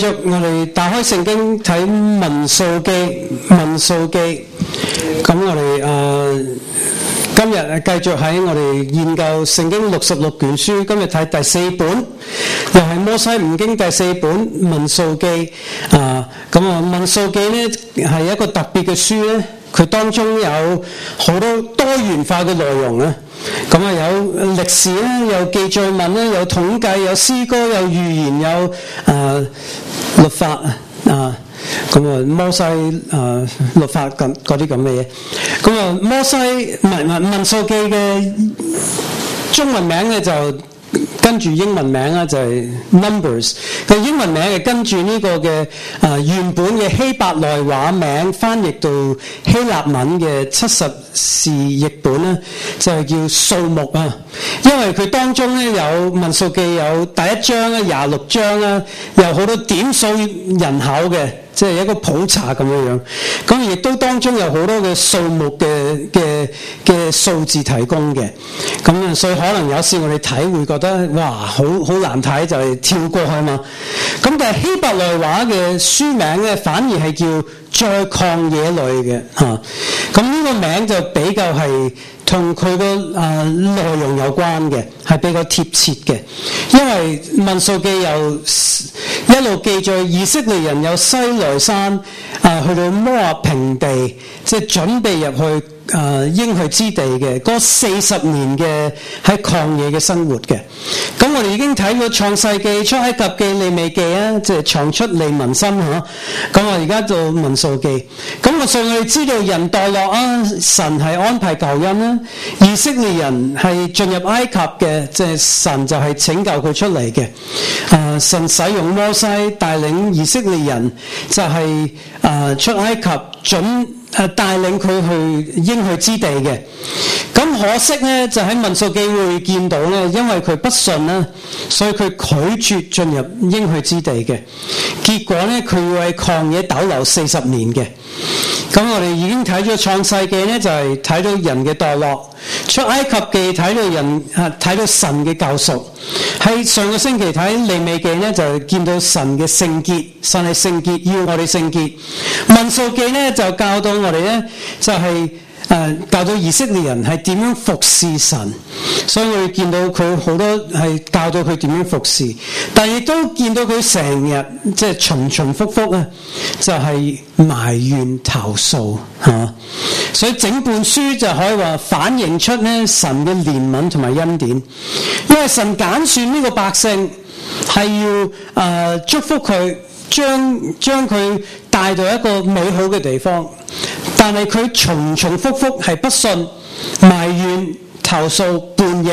續我哋打開聖經睇民數記，咁我哋今日繼續喺我哋研究聖經66卷書，今日睇第4本，又係摩西五經第4本民數記。民數記呢係一個特別嘅書咧，佢當中有好多多元化嘅內容啊。有歷史啦，有記載文啦，有統計，有詩歌，有預言，有律法摩西律法嗰啲咁嘅嘢。摩西民數記嘅中文名咧就跟住英文名啦，就係 Numbers。佢英文名係跟住呢個嘅原本嘅希伯來話名翻譯到希臘文嘅70士譯本咧，就係叫數目啊。因為佢當中咧有民數記有第1章咧26章啦，有好多點數人口嘅，即係一個普查咁樣樣。咁亦都當中有好多嘅數目嘅數字提供嘅。咁所以可能有時我哋睇會覺得哇好難睇，就係跳過去嘛。咁但係希伯來話嘅書名咧反而係叫在曠野裏嘅嚇。咁呢個名就比較係同佢個內容有關嘅，係比較貼切嘅。因為民數記有一路記載以色列人由西奈山去到摩押平地，即係準備入去應許之地嘅嗰40年嘅喺曠野嘅生活嘅。咁我哋已經睇過創世記、出埃及記、利未記啊，即係藏出利民心嚇。咁我而家到民數記。咁我哋知道人墮落啊，神係安排救恩啦。以色列人係進入埃及嘅，即係神就係拯救佢出嚟嘅。神使用摩西帶領以色列人就係出埃及帶領佢去應許之地嘅。咁可惜呢，就喺民數記會見到呢，因為佢不信啦，所以佢拒絕進入應許之地嘅。結果呢，佢會喺曠野逗留40年嘅。咁我哋已經睇咗創世記呢，就係睇到人嘅墮落；出埃及記睇到人睇到神嘅救贖。喺上個星期睇利未記呢，就見到神嘅聖潔，神係聖潔，要我哋聖潔。民數記呢，就教到我哋呢，就係教到以色列人係點樣服侍神，所以我哋見到佢好多係教到佢點樣服侍，但係亦都見到佢成日即係重複複啊，就係埋怨投訴嚇。所以整本書就可以話反映出呢神嘅憐憫同埋恩典，因為神揀選呢個百姓係要祝福佢，將佢帶到一個美好嘅地方。但係佢重複複係不信、埋怨、投訴、叛逆，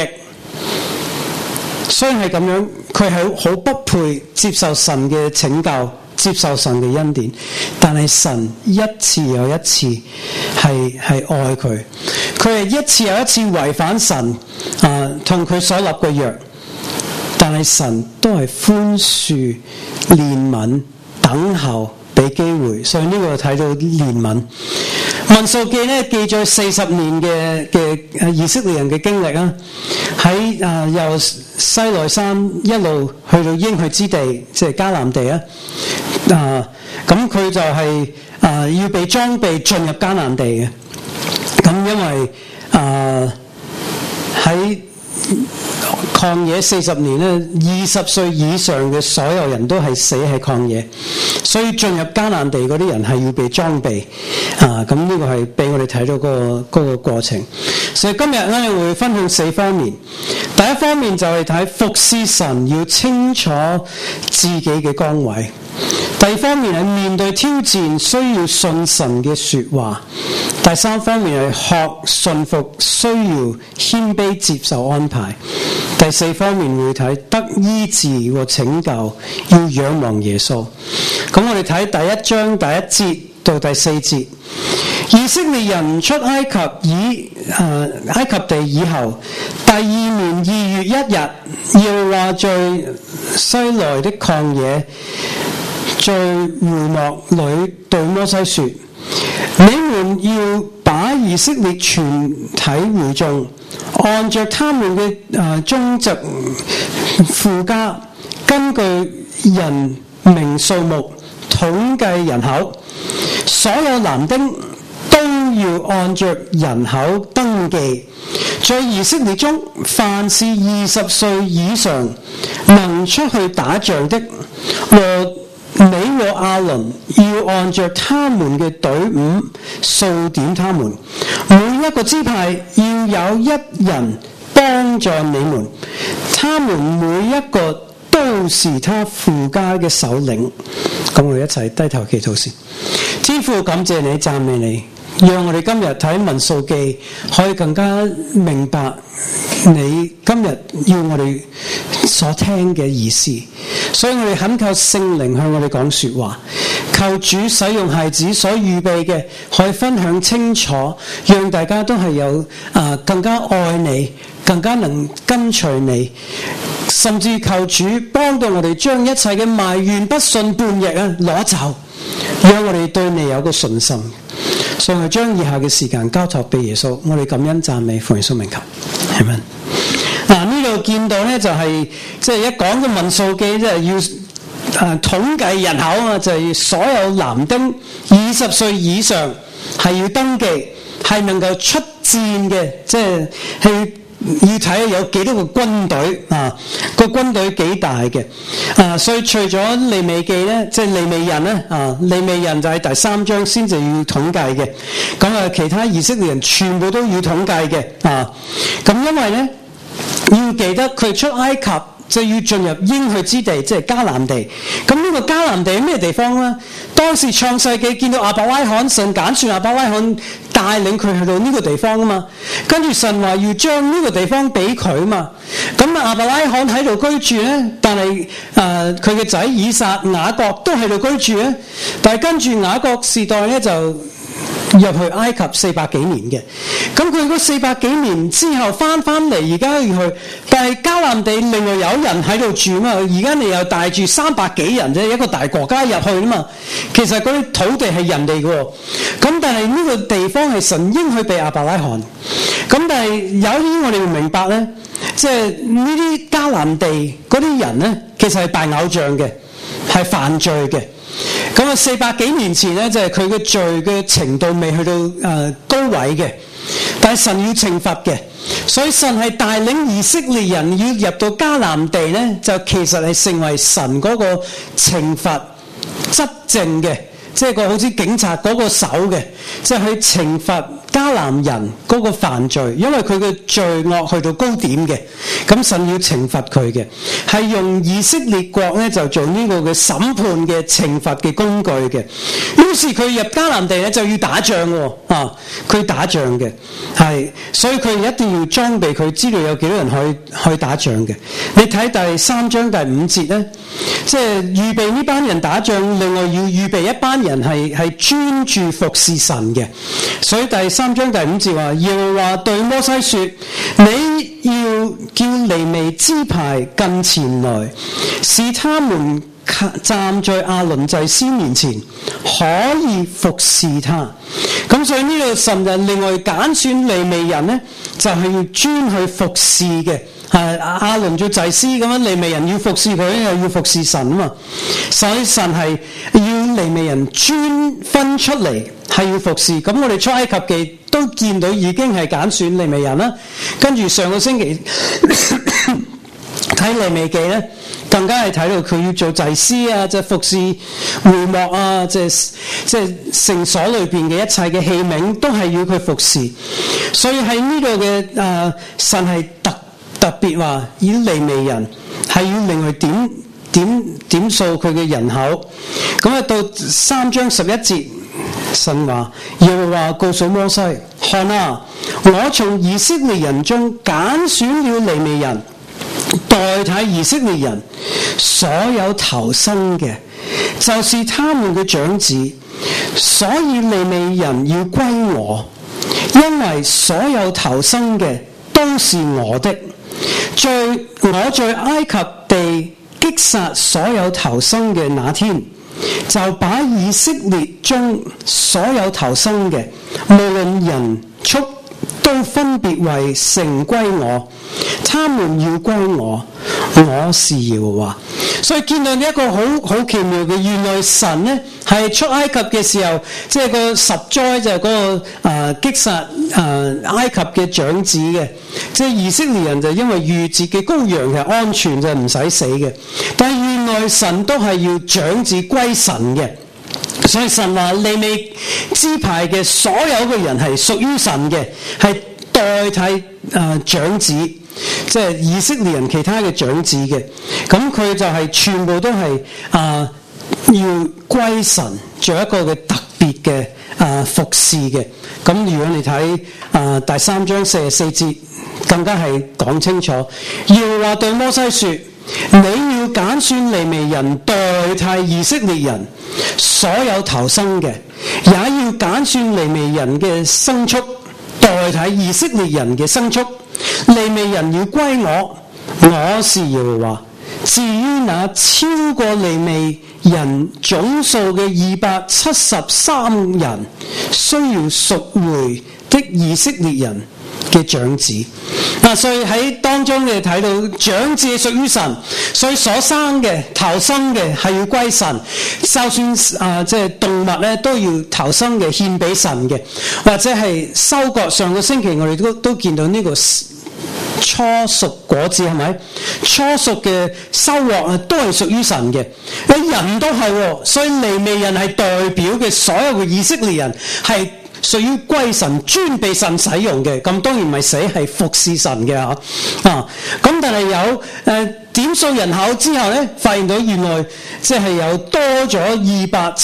雖然係咁樣，佢係好不配接受神嘅拯救，接受神嘅恩典。但係神一次又一次係愛佢，佢係一次又一次違反神同佢所立嘅約，但係神都係寬恕、憐憫、等候。俾機會，所以呢個睇到憐憫。民數記呢記載40年嘅以色列人嘅經歷啊，喺由西奈山一路去到應許之地，即係迦南地啊。咁佢就係要被裝備進入迦南地嘅。咁因為喺曠野40年咧，20歲以上嘅所有人都係死喺曠野，所以進入迦南地嗰啲人係要被裝備咁呢個係俾我哋睇到嗰個過程。所以今日咧會分享4方面。第一方面就係睇服侍神要清楚自己嘅崗位。第二方面係面對挑戰需要信神嘅說話。第三方面係學順服，需要謙卑接受安排。第四方面會睇得醫治和拯救，要仰望耶穌。咁我哋睇第1章第1節到第4節。以色列人出埃及地以後，第2年2月1日，耶和華在西奈的曠野，在會幕裏對摩西說：你們要把以色列全體會眾，按着他們嘅宗族父家，根據人明數目，統計人口，所有男丁都要按着人口登記。在以色列中，凡是20歲以上能出去打仗的，你和亞倫要按着他們嘅隊伍數點他們，每一個支派要有一人幫助你們，他們每一個都是他父家嘅首領。咁我哋一齊低頭祈禱先。天父，感謝你，讚美你，讓我哋今日睇民數記可以更加明白你今日要我哋所聽嘅意思，所以我哋懇求聖靈向我哋講說話，求主使用孩子所預備嘅可以分享清楚，讓大家都係有更加愛你，更加能跟隨你，甚至求主幫到我哋將一切嘅埋怨不信叛逆攞走，讓我哋對你有個信心。所以我將以下嘅時間交託俾耶穌，我哋感恩讚美奉耶穌名求，係咪？呢度見到咧就係即係一講嘅民數記，即係要統計人口啊，就係所有男丁20歲以上係要登記，係能夠出戰嘅，即係去。要睇有幾多個軍隊個軍隊幾大嘅所以除咗利未記咧，即係利未人咧利未人就係第3章先至要統計嘅，咁其他以色列人全部都要統計嘅咁因為咧要記得佢出埃及就要進入應許之地，即係迦南地。咁呢個迦南地係咩地方呢？當時創世記見到亞伯拉罕，神揀選亞伯拉罕帶領佢去到呢個地方啊嘛。跟住神話要將呢個地方俾佢啊嘛。咁亞伯拉罕喺度居住呢，但係佢嘅仔以撒、雅各都喺度居住呢。但係跟住雅各時代呢，就入去埃及400幾年嘅，咁佢嗰400幾年之後翻嚟，而家要去，但係迦南地另外有人喺度住嘛，而家你又帶住300幾人啫，一個大國家入去啊嘛，其實嗰啲土地係人哋嘅，咁但係呢個地方係神應許俾亞伯拉罕，咁但係有啲我哋要明白咧，即係呢啲迦南地嗰啲人咧，其實係拜偶像嘅，係犯罪嘅。咁400幾年前咧，就係佢嘅罪嘅程度未去到高位嘅，但係神要懲罰嘅，所以神係帶領以色列人要入到迦南地咧，就其實係成為神嗰個懲罰執政嘅，即係個好似警察嗰個手嘅，即係去懲罰迦南人嗰個犯罪，因為佢嘅罪惡去到高點嘅，咁神要懲罰佢嘅，係用以色列國咧就做呢個嘅審判嘅懲罰嘅工具嘅。於是佢入迦南地咧就要打仗喎，佢打仗嘅，係，所以佢一定要裝備佢，知道有幾多人去打仗嘅。你睇第3章第5節咧，即係預備呢班人打仗，另外要預備一班人係專注服侍神嘅。所以第3章第5節話，耶和華對摩西說，你要叫利未支派近前來，使他們站在亞倫祭司面前，可以服侍他。咁所以呢度神就另外揀選利未人呢，就係要專去服侍嘅。亞倫做祭司咁樣，利未人要服侍佢，又要服侍神啊嘛。所以神係要利未人專分出嚟，係要服侍。咁我哋出埃及記都見到已經係揀選利未人啦。跟住上個星期睇利未記咧，更加係睇到佢要做祭司啊，即係服侍會幕啊，即係聖所裏邊嘅一切嘅器皿都係要佢服侍。所以喺呢度嘅神係特別話以利未人係要另外點數佢嘅人口。咁到3章11節，神話耶和華告訴摩西，看啊，我從以色列人中揀選了利未人，代替以色列人，所有頭生嘅就是他們嘅長子，所以利未人要歸我，因為所有頭生嘅都是我的。我在埃及地擊殺所有頭生嘅那天，就把以色列中所有頭生嘅，無論人畜都分別為城歸我，他們要歸我，我是耶和華。所以見到呢一個好奇妙嘅，原來神呢係出埃及嘅時候，即係個十災就係嗰個擊殺埃及嘅長子嘅，即係以色列人就因為逾節嘅羔羊係安全就唔使死嘅，但係原來神都係要長子歸神嘅。所以神話利未支派嘅所有嘅人係屬於神嘅，係代替長子，即係以色列人其他嘅長子嘅。咁佢就係全部都係要歸神，做一個嘅特別嘅服侍嘅。咁如果你睇第3章44節，更加係講清楚，要話對摩西說，你要揀選利未人代替以色列人所有頭生嘅，也要揀選利未人嘅牲畜代替以色列人嘅牲畜。利未人要歸我，我是耶和華。至於那超過利未人總數嘅273人，需要贖回的以色列人嘅長子。所以喺當中你睇到長子係屬於神，所以所生嘅頭生嘅係要歸神，就算即係動物咧都要頭生嘅獻俾神嘅，或者係收割。上個星期我哋都見到呢個初熟果子係咪？初熟嘅收穫都係屬於神嘅，人都係，所以利未人係代表嘅所有嘅以色列人係屬於歸神，專被神使用嘅。咁當然唔係死，係服侍神嘅咁但係有點數人口之後咧，發現到原來即係有多咗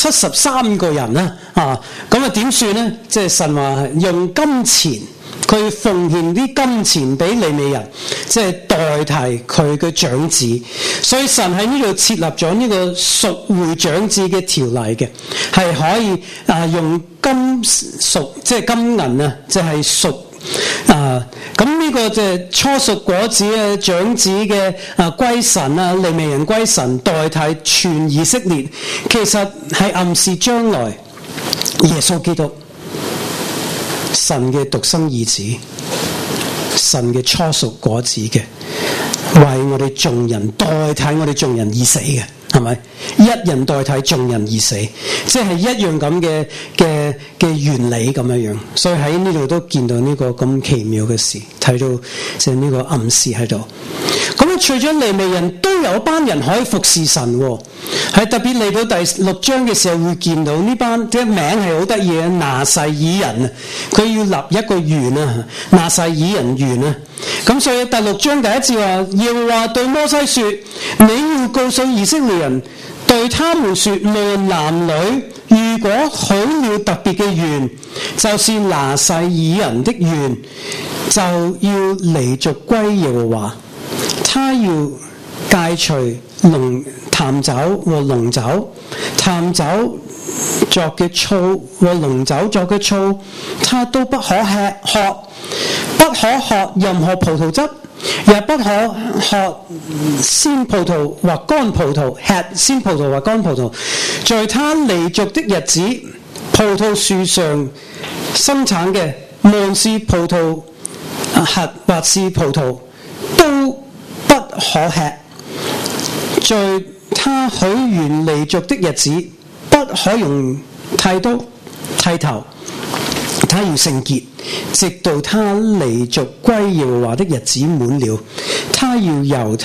273個人啦咁點算咧？即係神話用金錢。佢奉獻啲金錢俾利未人，即係代替佢嘅長子，所以神喺呢度設立咗呢個贖回長子嘅條例嘅，係可以用金贖，即係金銀即係贖咁呢個就係初熟果子嘅長子嘅歸神利未人歸神，代替全以色列，其實係暗示將來耶穌基督。神嘅獨生兒子，神嘅初熟果子嘅，為我哋眾人代替我哋眾人而死嘅，係咪？一人代替眾人而死，即係一樣咁嘅原理咁樣樣。所以喺呢度都見到呢個咁奇妙嘅事，睇到即係呢個暗示喺度。咁除咗利未人，都有班人可以服侍神喎。係特別嚟到第6章嘅時候，會見到呢班即係名係好得意嘅拿細耳人佢要立一個園拿細耳人園咁所以第6章第1節話，要話對摩西說，你要告訴以色列人，對他們說，無論男女，如果許了特別嘅願，就是拿細耳人的願，就要離族歸耶和華。他要戒除淡酒和濃酒，淡酒作嘅醋和濃酒作嘅醋，他都不可喝，不可喝任何葡萄汁，也不可喝鮮葡萄或乾葡萄，吃鮮葡萄或乾葡萄。在他離族的日子，葡萄樹上生產嘅，無論是葡萄核或是葡萄，都不可吃。在他許完離族的日子，不可用剃刀剃頭，他要聖潔，直到他離族歸耶和華的日子滿了，他要由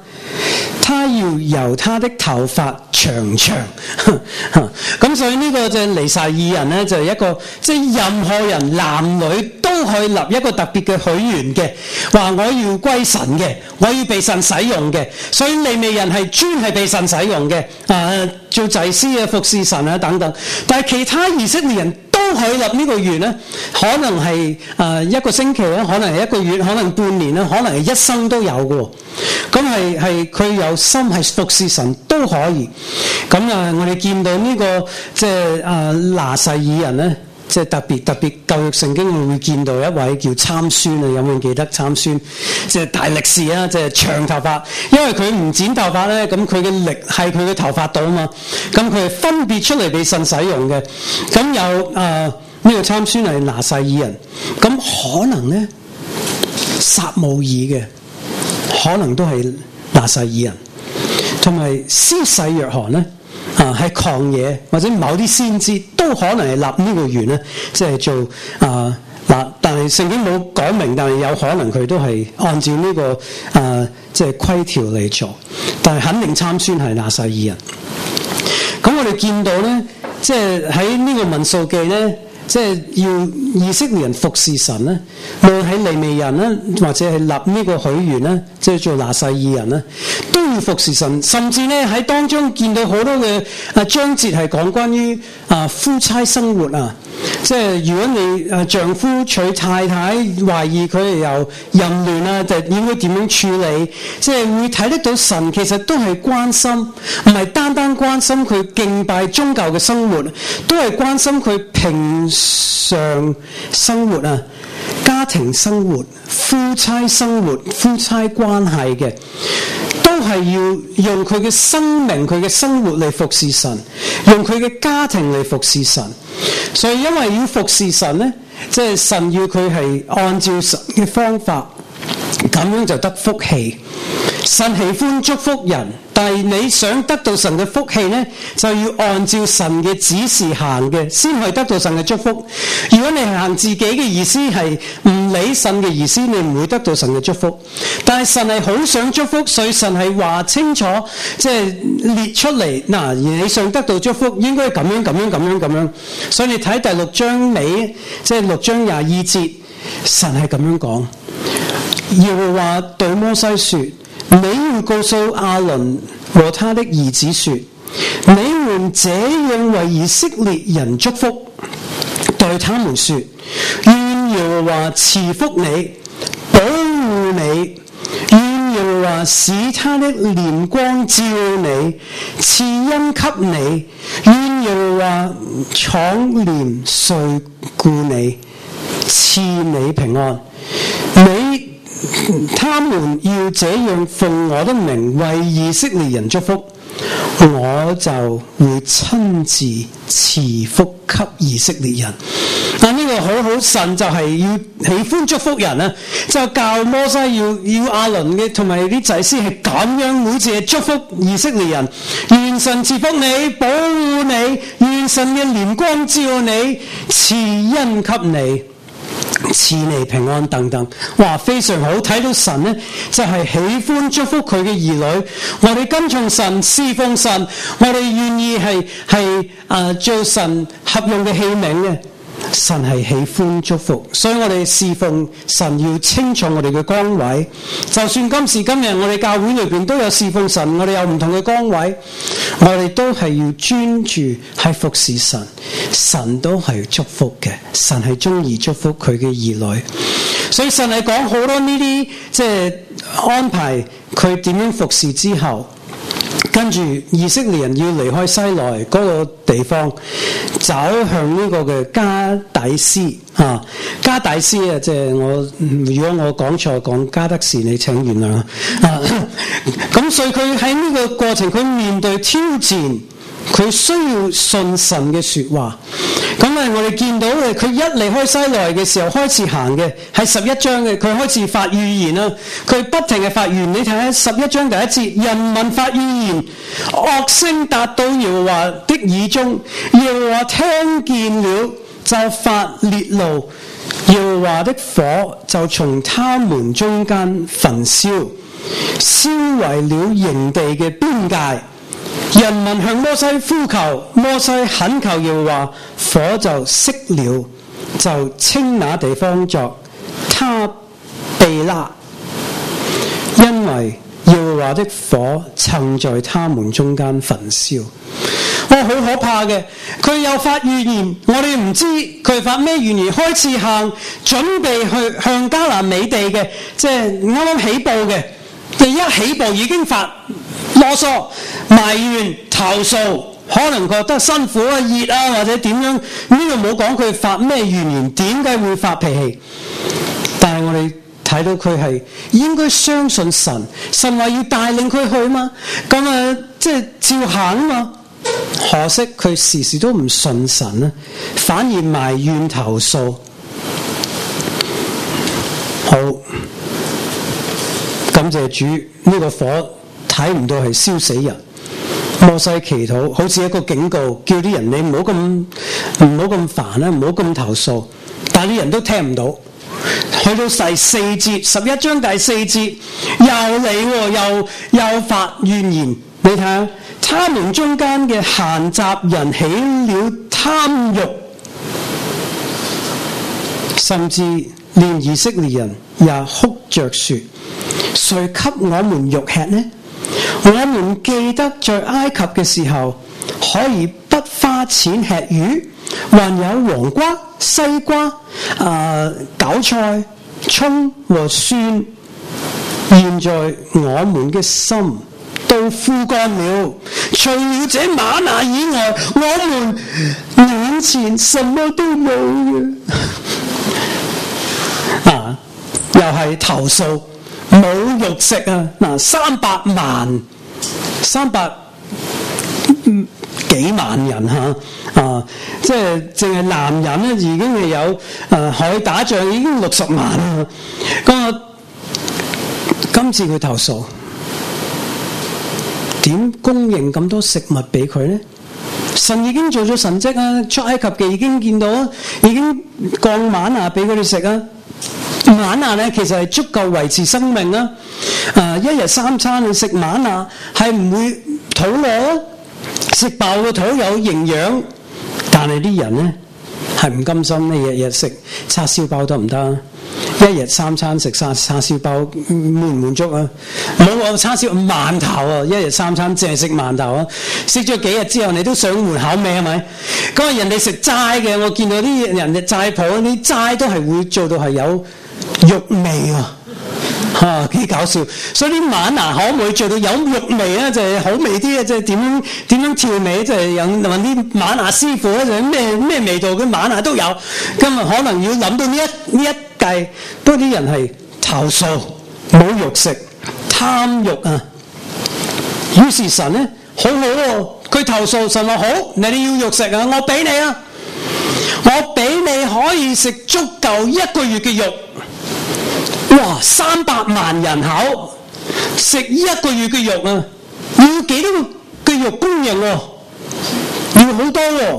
他的頭髮長長。咁所以呢個就係尼撒耳人呢，就係一個即係任何人男女都可以立一個特別嘅許願嘅，話我要歸神嘅，我要被神使用嘅。所以利未人係專係被神使用嘅，做祭司服侍神等等。但係其他以色列人都可以立呢個願呢，可能係1個星期啦，可能係1個月，可能半年啦，可能係一生都有嘅。咁係佢有心係服侍神都可以。咁我哋見到呢個即係拿細耳人呢，即係特別舊約聖經我會見到一位叫參孫有冇人記得參孫？即係大力士即係長頭髮，因為佢唔剪頭髮呢，咁佢嘅力係佢嘅頭髮度嘛，咁佢係分別出嚟俾神使用嘅。咁有呢個參孫係拿細耳人，咁可能咧撒母耳嘅可能都係拿細耳人，同埋施洗約翰咧係曠野或者某啲先知都可能係立呢個園咧，即係做但係聖經冇講明，但係有可能佢都係按照呢個即係規條嚟做，但係肯定參孫係拿細耳人。咁我哋見到咧，即係喺呢個民數記咧，即係要以色列人服侍神咧，無論喺利未人咧，或者係立呢個許願咧，即係做拿細耳人咧，都要服侍神。甚至咧喺當中見到好多嘅章節係講關於夫妻生活啊，即係如果你丈夫娶太太，懷疑佢係有淫亂啊，就應該點樣處理？即係會睇得到神其實都係關心，唔係單單關心佢敬拜宗教嘅生活，都係關心佢平常生活啊，家庭生活、夫妻生活、夫妻關係嘅，都係要用佢嘅生命、佢嘅生活嚟服侍神，用佢嘅家庭嚟服侍神。所以因為要服侍神呢，即係神要佢係按照神嘅方法，咁樣就得福氣。神喜歡祝福人，但係你想得到神嘅福氣呢，就要按照神嘅指示行嘅，先可以得到神嘅祝福。如果你係行自己嘅意思，係唔理神嘅意思，你唔會得到神嘅祝福。但係神係好想祝福，所以神係話清楚，即係列出嚟嗱，而你想得到祝福，應該咁樣咁樣咁樣咁樣。所以你睇第6章尾，即係6章22節，神係咁樣講。耶和華對摩西說：你要告訴亞倫和他的兒子說，你們這樣為以色列人祝福，對他們說，願耶和華賜福你，保護你，願耶和華使他的臉光照你，賜恩給你，願耶和華敞臉垂顧你，賜你平安。他們要這樣奉我的名為以色列人祝福，我就會親自賜福給以色列人。但呢個好好，神就係要喜歡祝福人啊！就教摩西要亞倫嘅同埋啲祭司係咁樣，每次係祝福以色列人。願神賜福你，保護你，願神嘅臉光照你，賜恩給你，賜你平安等等。哇，非常好，睇到神呢就係喜歡祝福佢嘅兒女。我哋跟從神，侍奉神，我哋願意係做神合用嘅器皿嘅。神係喜歡祝福，所以我哋侍奉神要清楚我哋嘅崗位。就算今時今日我哋教會裏邊都有侍奉神，我哋有唔同嘅崗位，我哋都係要專注係服侍神。神都係祝福嘅，神係中意祝福佢嘅兒女。所以神係講好多呢啲即係安排佢點樣服侍之後，跟住以色列人要離開西奈嗰個地方，走向呢個嘅加底斯啊。加底斯啊，即係如果我講錯講加德士，你請原諒啊。咁所以佢喺呢個過程，佢面對挑戰，佢需要信神嘅說話。咁我哋見到嘅，佢一離開西奈嘅時候開始行嘅係11章嘅，佢開始發預言啦。佢不停嘅發預言，你睇下11章第1節，人民發預言，惡聲達到耶和華的耳中，耶和華聽見了就發烈怒，耶和華的火就從他們中間焚燒，燒毀了營地嘅邊界。人民向摩西呼求，摩西懇求耶和華，火就熄了，就稱那地方作他毗拉，因為耶和華的火曾在他們中間焚燒。好可怕嘅，佢又發預言，我哋唔知佢發咩預言，開始行，準備去向迦南美地嘅，即係啱啱起步嘅，第一起步已經發囉嗦、埋怨、投訴，可能覺得辛苦啊、熱啊或者點樣，呢度冇講佢發咩預言，點解會發脾氣？但係我哋睇到佢係應該相信神，神話要帶領佢去嘛，咁即係照行嘛。 可惜佢時時都唔信神，反而埋怨投訴。好，感謝主，呢個火睇唔到係燒死人。摩西祈禱好似一個警告，叫啲人你唔好咁煩啦，唔好咁投訴，但係啲人都聽唔到。去到第四節，11章第四節又嚟又發怨言。你睇下，他們中間嘅閒雜人起了貪慾，甚至連以色列人也哭着說：誰給我們肉吃呢？我們記得在埃及嘅時候，可以不花錢吃魚，還有黃瓜、西瓜、韭菜、蔥和蒜。現在我們嘅心都枯乾了，除了這嗎哪以外，我們眼前什麼都冇嘅。又係投訴。冇肉食啊！嗱，300萬，300幾萬人即係淨係男人咧，已經係有可以打仗已經60萬啦。咁今次佢投訴，點供應咁多食物俾佢咧？神已經做咗神蹟啊！出埃及記已經見到啊，已經降嗎哪俾佢哋食啊！嗎哪咧，其實係足夠維持生命啦。一日3餐你食嗎哪係唔會肚餓啊，食飽個肚有營養。但係啲人咧係唔甘心，你日日食叉燒包得唔得啊？一日3餐食叉燒包滿唔滿足啊？冇話叉燒饅頭啊！一日3餐淨係食饅頭啊！食咗幾日之後，你都想換口味係咪？嗰日人哋食齋嘅，我見到啲人嘅齋鋪啲齋都係會做到係有肉味啊！幾搞笑！所以啲嗎哪可唔可以做到有肉味啊？就係好味啲啊！即係點樣調味？就係有問啲嗎哪師傅咧，就係咩味道嘅嗎哪都有。今日可能要諗到呢一計，不過啲人係投訴冇肉食，貪慾啊！於是神咧好好喎，佢投訴神話好，你哋要肉食啊，我俾你啊，我俾你可以食足夠1個月嘅肉。哇！300萬人口食1個月嘅肉啊，要幾多個嘅肉供應喎？要好多喎。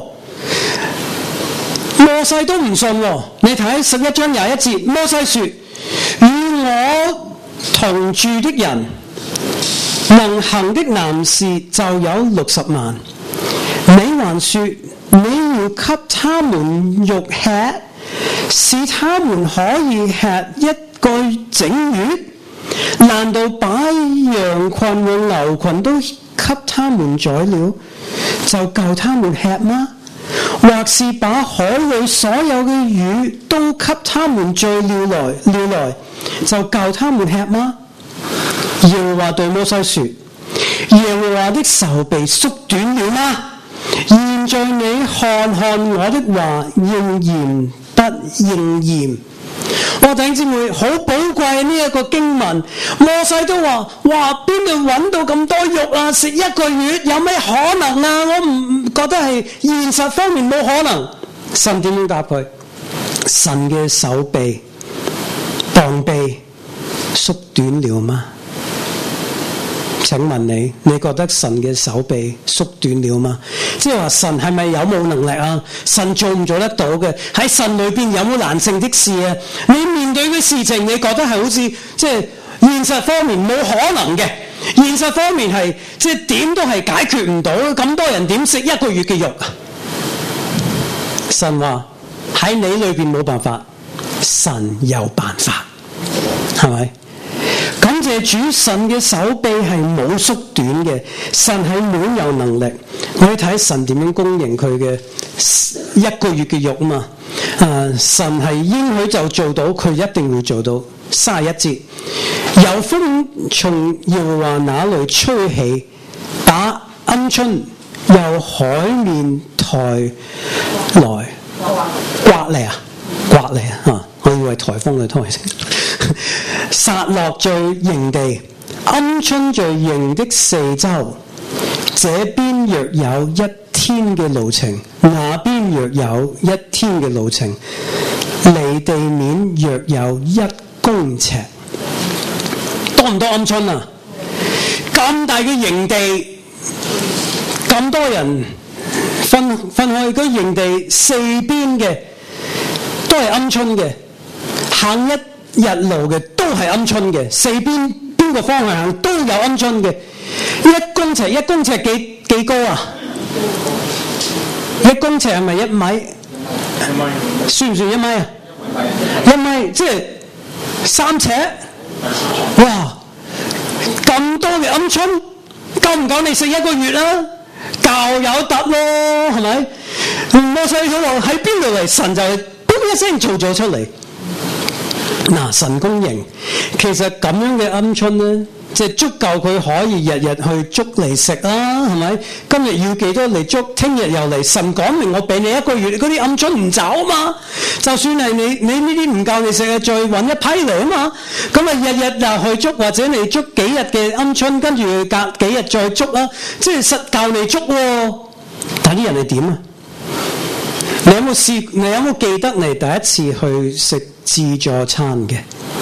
摩西都唔信喎。你睇11章21節，摩西說：與我同住的人，能行的男士就有60萬。你還說你要給他們肉吃，使他們可以吃1個整月？難道把羊群和牛群都給他們宰了，就夠他們吃嗎？或是把海裏所有嘅魚都給他們宰了來，就夠他們吃嗎？耶和華對摩西說：耶和華的手臂縮短了嗎？現在你看看我的話應驗不應驗？我弟兄姊妹，好寶貴呢一個經文，摩西都話：哇，邊度揾到咁多肉啊？食1個月有咩可能啊？我唔覺得係現實方面冇可能。神點樣答佢？神嘅手臂、膀臂縮短了嗎？請問你覺得神嘅手臂縮短了嗎？即係話神係咪有冇能力啊？神做唔做得到嘅？喺神裏邊有冇難成的事啊？你面對嘅事情，你覺得係好似即係現實方面冇可能嘅，現實方面係即係點都係解決唔到，咁多人點食1個月嘅肉啊？神話喺你裏邊冇辦法，神有辦法，係咪？感謝主，神嘅手臂係冇縮短嘅，神係滿有能力。我哋睇神點樣供應佢嘅1個月嘅肉啊嘛。神係應許就做到，佢一定會做到。31節，有風從耶和華那裏吹起，把鵪鶉由海面抬來，刮嚟啊！我以為颱風嘅台聲。撒落在營地，鵪鶉在營的四周， 這邊若有1天嘅路程，那邊若有1天嘅路程，離地面若有1公尺。多唔多鵪鶉啊？咁大嘅營地，咁多人分開，個營地四邊嘅都係鵪鶉嘅，行一日路嘅都係鵪鶉嘅，四邊邊個方向行都有鵪鶉嘅。1公尺幾高啊？1公尺係咪1米？算唔算1米啊？1米即係3尺。哇！咁多嘅鵪鶉，夠唔夠你食1個月啊？夠有得咯，係咪？摩西佢話喺邊度嚟？神就係嘣一聲做咗出嚟。嗱，神公營，其實咁樣嘅鵪鶉咧，即係足夠佢可以日日去捉嚟食啦，係咪？今日要幾多嚟捉，聽日又嚟。神講明我俾你1個月，嗰啲鵪鶉唔走啊嘛。就算係你呢啲唔夠你食啊，再揾一批嚟啊嘛。咁啊，日日又去捉，或者你捉幾日嘅鵪鶉，跟住隔幾日再捉啦，即係實夠你捉喎。但啲人係點啊？你有冇記得你第一次去食自助餐嘅？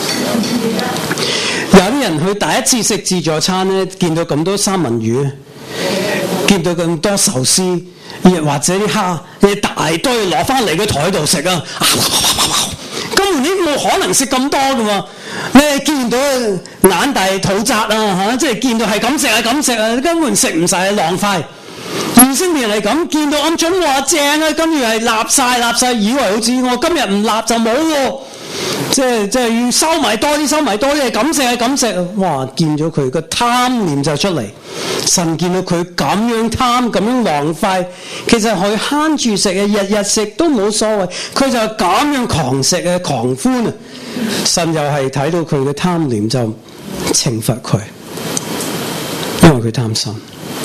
有啲人去第一次食自助餐咧，見到咁多三文魚，見到咁多壽司，或者啲蝦，你大堆攞翻嚟個台度食啊！根本你冇可能食咁多㗎喎，你係見到眼大肚窄啊，即係見到係咁食啊，根本食唔晒，浪費。以色列人係咁，見到鵪鶉話正啊，跟住係立晒，以為好似我今日唔立就冇喎，即係要收埋多啲，係咁食，哇！見咗佢個貪念就出嚟，神見到佢咁樣貪，咁樣浪費，其實佢慳住食啊，日日食都冇所謂，佢就咁樣狂食啊，狂歡啊！神又係睇到佢嘅貪念就懲罰佢，因為佢貪心。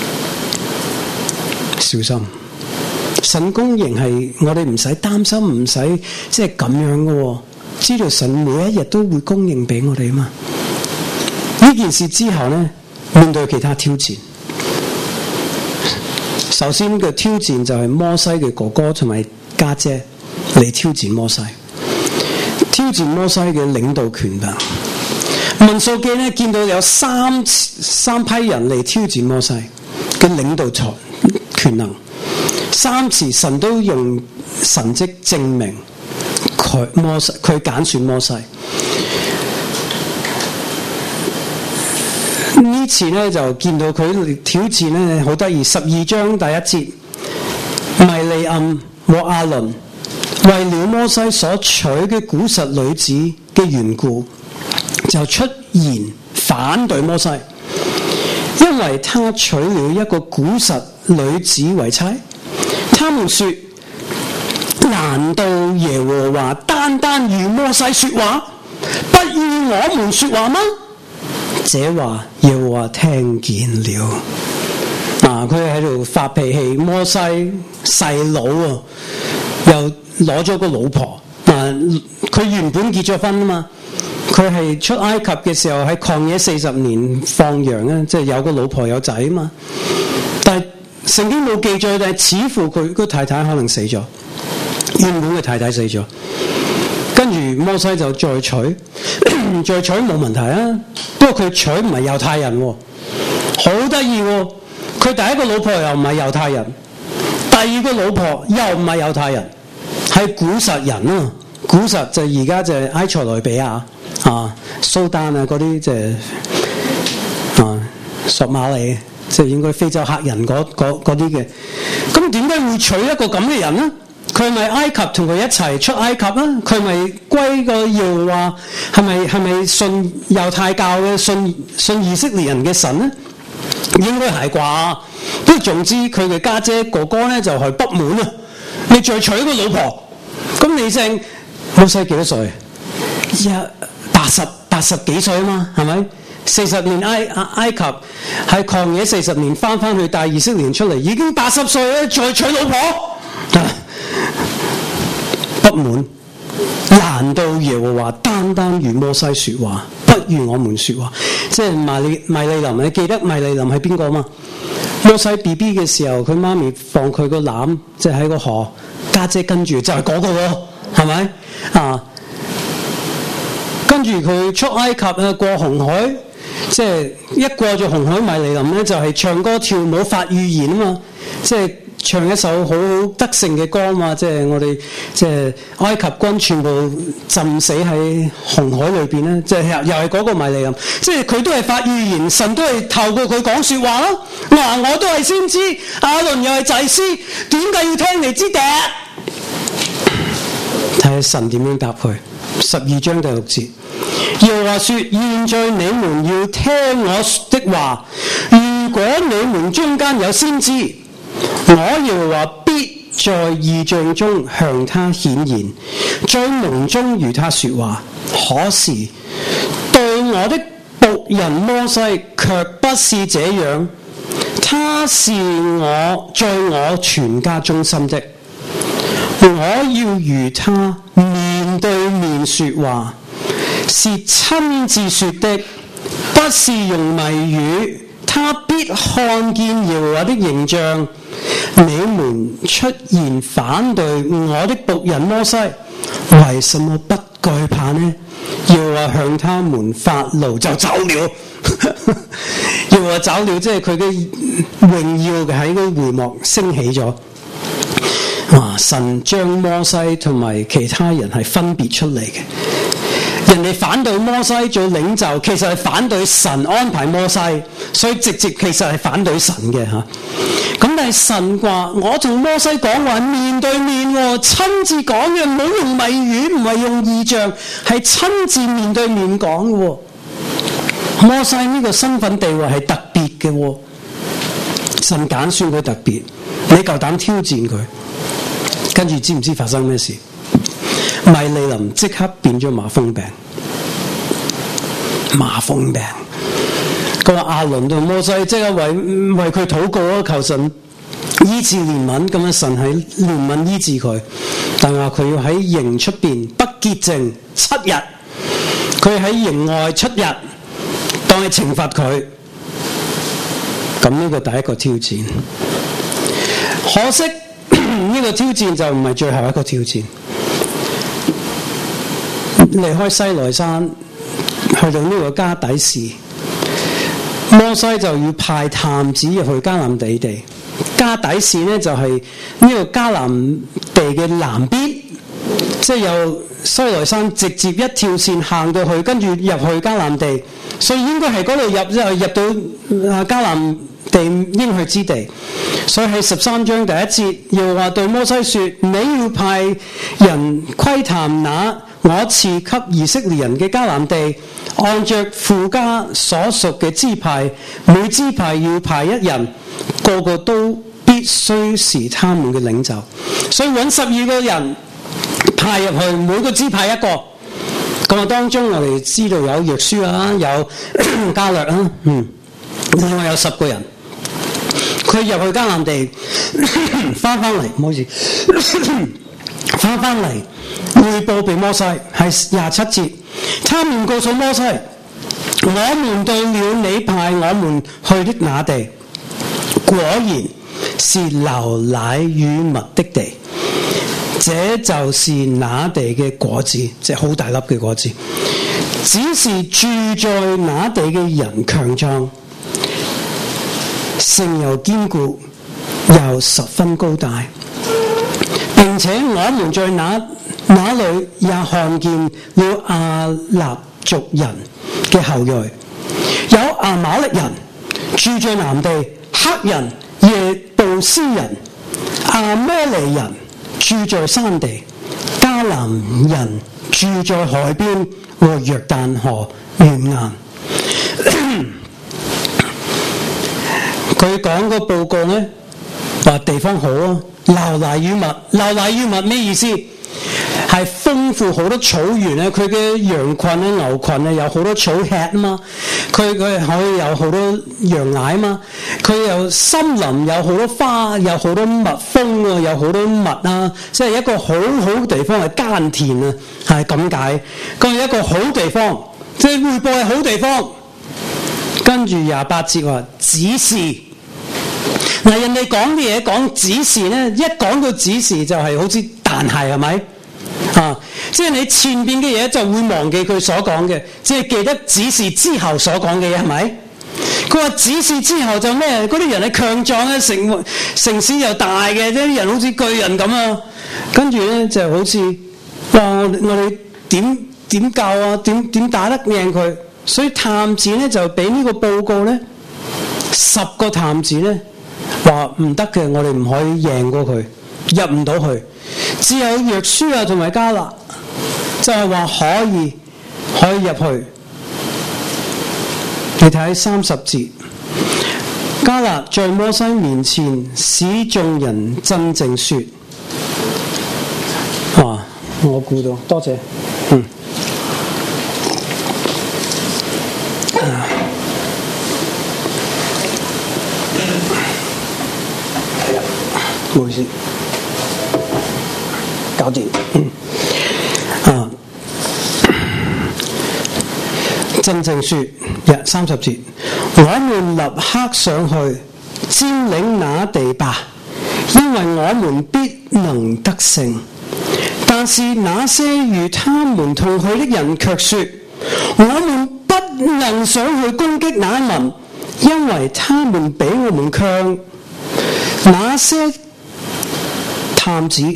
小心，神公營係我哋唔使擔心，唔使即係咁樣嘅喎。知道神每一日都會供應俾我哋啊嘛。呢件事之後呢，面對其他挑戰。首先嘅挑戰就係摩西嘅哥哥同埋家姐嚟挑戰摩西，挑戰摩西嘅領導權柄。民數記呢，見到有三批人嚟挑戰摩西嘅領導權能，3次神都用神蹟證明佢揀選摩西。呢次呢，就見到佢挑戰呢，好得意。12章第1節，米利暗和亞倫為了摩西所娶嘅古實女子嘅緣故，就出言反對摩西，因為他娶了一個古實女子為妻。他們說：難道耶和華單與摩西說話，不與我們說話嗎？這話耶和華聽見了。佢喺度發脾氣，摩西細佬啊，又攞咗個老婆。佢原本結咗婚啊嘛，佢係出埃及嘅時候喺曠野40年放羊啊，即係有個老婆有仔啊嘛。但係聖經冇記載，但係似乎佢個太太可能死咗，原本嘅太太死咗，跟住摩西就再娶，再娶冇問題啊。不過佢娶唔係猶太人喎，好得意喎。佢第一個老婆又唔係猶太人，第二個老婆又唔係猶太人，係古實人啊。古實就而家就係埃塞俄比亞蘇丹啊嗰啲，即係索馬里，即係應該非洲黑人嗰啲嘅。咁點解會娶一個咁嘅人呢？佢咪埃及同佢一齊出埃及啊？佢咪歸個耶和華？係咪信猶太教嘅，信以色列人嘅神呢？應該係啩。不過總之佢嘅家姐哥哥咧就係不滿啊！你再娶一個老婆，咁你姓摩西幾多歲？80幾歲啊嘛，係咪？40年埃及喺曠野40年，翻去帶以色列人出嚟，已經80歲咧，再娶老婆，不滿。難道耶和華單與摩西說話，不與我們說話？即係米利林，你記得米利林係邊個嘛？ 摩西 BB 嘅時候，佢媽咪放佢個籃，即係喺個河，家姐跟住就係嗰個喎，係咪啊？跟住佢出埃及啊，過紅海，即係一過咗紅海米利林咧，就係唱歌跳舞發預言啊嘛，即係唱一首好得勝嘅歌嘛，即係我哋即係埃及軍全部浸死喺紅海裏邊咧，即係又係嗰個米利林，即係佢都係發預言，神都係透過佢講説話咯。嗱，我都係先知，亞倫又係祭司，點解要聽你支笛？睇下神點樣答佢。12章第6節，耶和華說：現在你們要聽我的話，如果你們中間有先知，我耶和華必在異象中向他顯現，在夢中與他說話。可是對我的僕人摩西卻不是這樣，他是我在我全家中心的，我要與他面對面說話，是親自說的，不是用謎語。他必看見耶和華的形象。你們出現反對我的僕人摩西，為什麼不懼怕呢？耶和華向他們發怒就走了。耶和華走了，即係佢嘅榮耀喺個會幕升起咗。神將摩西同埋其他人係分別出嚟嘅。人哋反對摩西做領袖，其實係反對神安排摩西，所以直接其實係反對神嘅嚇。咁但係神話，我同摩西講話面對面喎，親自講嘅，唔好用謎語，唔係用異象，係親自面對面講嘅喎。摩西呢個身份地位係特別嘅喎，神揀選佢特別，你夠膽挑戰佢？跟住知唔知發生咩事？米利林即刻變咗麻風病，麻風病。佢話亞倫同摩西即刻為佢禱告啊，求神醫治憐憫，咁樣神係憐憫醫治佢。但係話佢要喺營出邊不潔淨7日，佢喺營外7日，當係懲罰佢。咁呢個第一個挑戰，可惜呢個挑戰就唔係最後一個挑戰。離開西奈山去到呢個加底士，摩西就要派探子入去迦南地地。加底士呢就係呢個迦南地嘅南邊，即係由西奈山直接一條線行到去，跟住入去迦南地，所以應該係嗰度入之後入到迦南地應許之地。所以喺13章第1節，耶和華對摩西說：你要派人窺探那我賜給以色列人嘅迦南地，按着父家所屬嘅支派，每支派要派1人，個個都必須是他們嘅領袖。所以揾12個人派入去，每個支派一個。咁啊，當中我哋知道有約書啦，有加略啦，另外有10個人。佢入去迦南地，翻嚟，唔好意思，翻嚟匯報俾摩西，係27節。他們告訴摩西：我們到了你派我們去的那地，果然是流奶與蜜的地，這就是那地嘅果子，即係好大粒嘅果子。只是住在那地嘅人強壯，城又堅固，又十分高大，並且我們在那裏也看見了亞納族人嘅後裔，有亞瑪力人住在南地，黑人、耶布斯人、亞摩利人住在山地，迦南人住在海邊和約旦河沿岸。佢講個報告呢，話地方好啊，流奶與蜜。流奶與蜜咩意思？係豐富好多草原啊，佢嘅羊群啊、牛群啊有好多草吃啊嘛，佢可以有好多羊奶啊嘛，佢有森林，有好多花，有好多蜜蜂啊，有好多蜜啊，即係一個好好地方，係耕田啊，係咁解。佢係一個好地方，即係匯報係好地方。跟住28節話，只是嗱，人哋講嘅嘢講指示咧，一講到指示就係好似但係咪？即係你前邊嘅嘢就會忘記佢所講嘅，只係記得指示之後所講嘅嘢係咪？佢話指示之後就咩？嗰啲人係強壯嘅，城市又大嘅，啲人好似巨人咁啊。跟住咧就好似話我哋點教啊？點打得贏佢？所以探子咧就俾呢個報告咧，10個探子咧話唔得嘅，我哋唔可以贏過佢，入唔到去。只有約書亞同埋迦勒就係話可以入去。你睇30節，迦勒在摩西面前使眾人真正說：哇！我估到，多謝。唔好意思，搞掂。真正說，30節，我們立刻上去佔領那地吧，因為我們必能得勝。但是那些與他們同去的人卻說：我們不能上去攻擊那民，因為他們比我們強。那些探子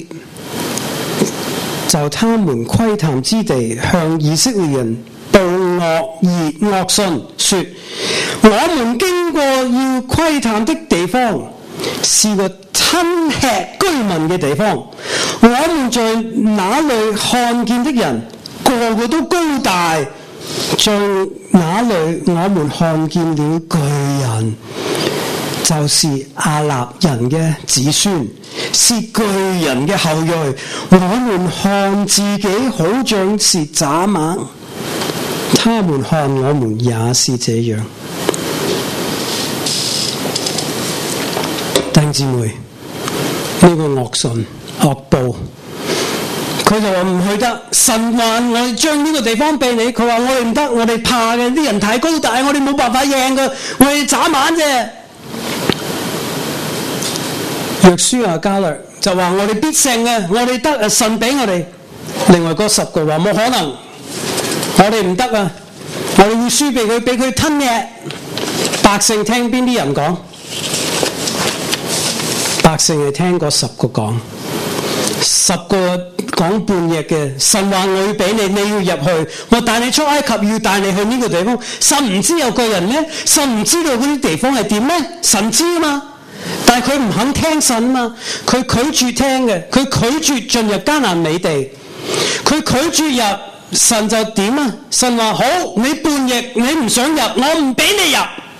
就他們窺探之地向以色列人報惡信，說：我們經過要窺探的地方，是個吞吃居民嘅地方。我們在那裏看見的人，個個都高大。在那裏我們看見了巨人，就是亞納人嘅子孫，是巨人嘅後裔。我們看自己好像是蚱蜢，他們看我們也是這樣。弟兄姊妹，呢個惡信惡報，佢就話唔去得。神話我哋將呢個地方俾你，佢話我哋唔得，我哋怕嘅，啲人太高大，我哋冇辦法贏嘅，我哋蚱蜢啫。約書亞迦勒就話我哋必勝嘅，我哋得，神俾我哋。另外嗰10個話冇可能，我哋唔得啊，我哋會輸俾佢吞嘅。百姓聽邊啲人講？百姓係聽嗰10個講，10個講叛逆嘅。神話我要俾你，你要入去，我帶你出埃及，要帶你去呢個地方。神唔知有個人咩？神唔知道嗰啲地方係點咩？神知啊嘛。但係佢唔肯聽神嘛，佢拒絕聽嘅，佢拒絕進入迦南美地，佢拒絕入，神就點啊？神話好，你叛逆，你唔想入，我唔俾你入。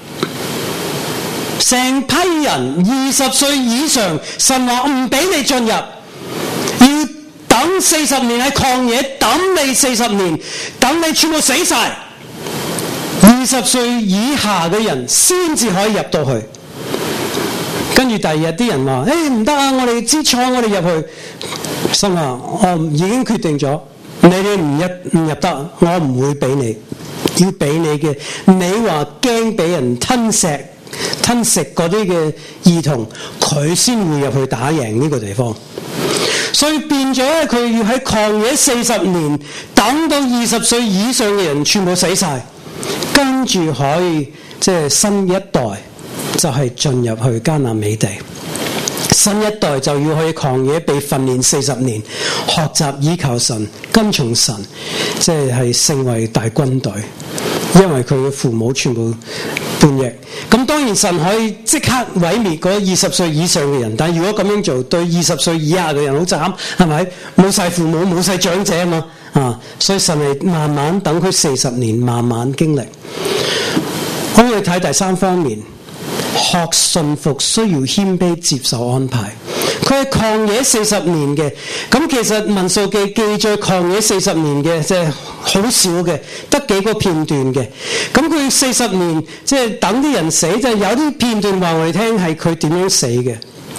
成批人20歲以上，神話唔俾你進入，要等40年喺曠野，等你40年，等你全部死晒。20歲以下嘅人先至可以入到去。跟住第二日啲人話：唔得啊！我哋知錯，我哋入去。神話我已經決定咗，你哋唔入得，我唔會俾你。要俾你嘅，你話驚俾人吞食嗰啲嘅兒童，佢先會入去打贏呢個地方。所以變咗咧，佢要喺曠野40年，等到20歲以上嘅人全部死晒，跟住可以即係新一代就係進入去迦南美地。新一代就要去曠野被訓練40年，學習依靠神，跟從神，即係成為大軍隊。因為佢嘅父母全部叛逆，咁當然神可以即刻毀滅嗰20歲以上嘅人，但係如果咁樣做，對20歲以下嘅人好慘，係咪？冇晒父母，冇晒長者啊嘛，所以神係慢慢等佢40年，慢慢經歷。我哋睇第3方面。學順服需要謙卑接受安排，佢係曠野40年嘅，咁其實民數記記載曠野40年嘅，即係好少嘅，得幾個片段嘅。咁佢40年即係等啲人死，就有啲片段話我哋聽係佢點樣死嘅。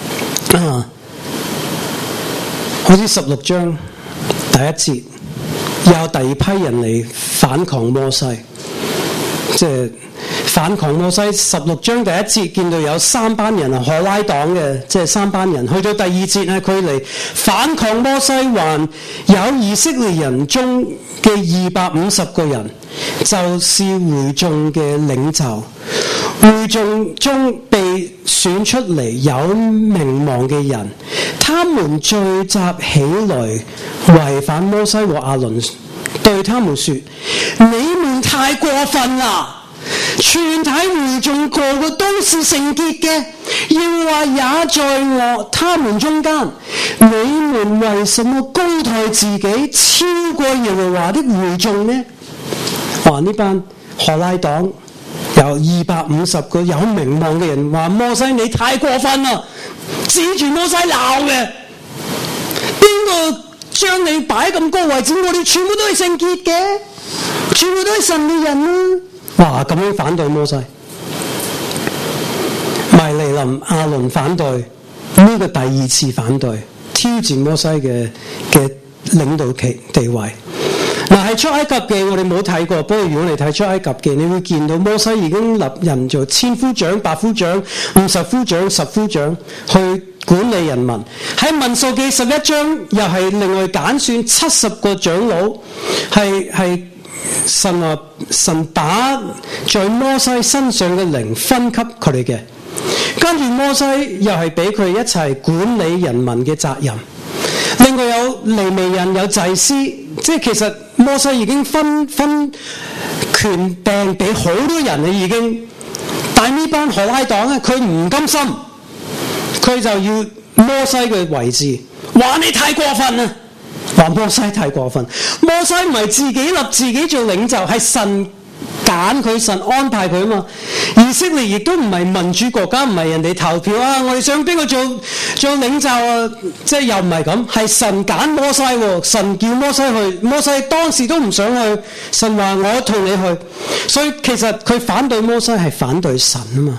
好似16章第1節，有第二批人嚟反抗摩西，即係反抗摩西。16章第1節見到有3班人啊，可拉黨嘅，即係3班人。去到第2節咧，佢嚟反抗摩西，還有以色列人中嘅250個人，就是會眾嘅領袖。會眾中被選出嚟有名望嘅人，他們聚集起來違反摩西和亞倫，對他們說：你們太過分啦！全體會眾個個都是聖潔嘅，耶和華也在他們中間，你們為什麼高抬自己超過耶和華的會眾呢？話呢班可拉黨有250個有名望嘅人話摩西你太過分啦，指住摩西鬧嘅，邊個將你擺咁高位置？我哋全部都係聖潔嘅，全部都係神嘅人啊！哇，咁樣反對摩西，米利林、亞倫反對，呢個第2次反對，挑戰摩西嘅領導地位。嗱，喺出埃及記我哋冇睇過，不過如果你睇出埃及記，你會見到摩西已經立人做千夫長、百夫長、50夫長、10夫長去管理人民。喺民數記11章又係另外揀選70個長老，係神把在摩西身上嘅靈分給佢哋嘅，跟住摩西又係俾佢一齊管理人民嘅責任。另外有利未人，有祭司，即係其實摩西已經分權柄俾好多人啦已經。但係呢班可拉黨咧，佢唔甘心，佢就要摩西嘅位置，話你太過分啦，話摩西太過分。摩西唔係自己立自己做領袖，係神揀佢，神安排佢啊嘛。以色列亦都唔係民主國家，唔係人哋投票啊，我哋想邊個做領袖啊，即係又唔係咁，係神揀摩西喎，神叫摩西去，摩西當時都唔想去，神話我同你去，所以其實佢反對摩西係反對神啊嘛。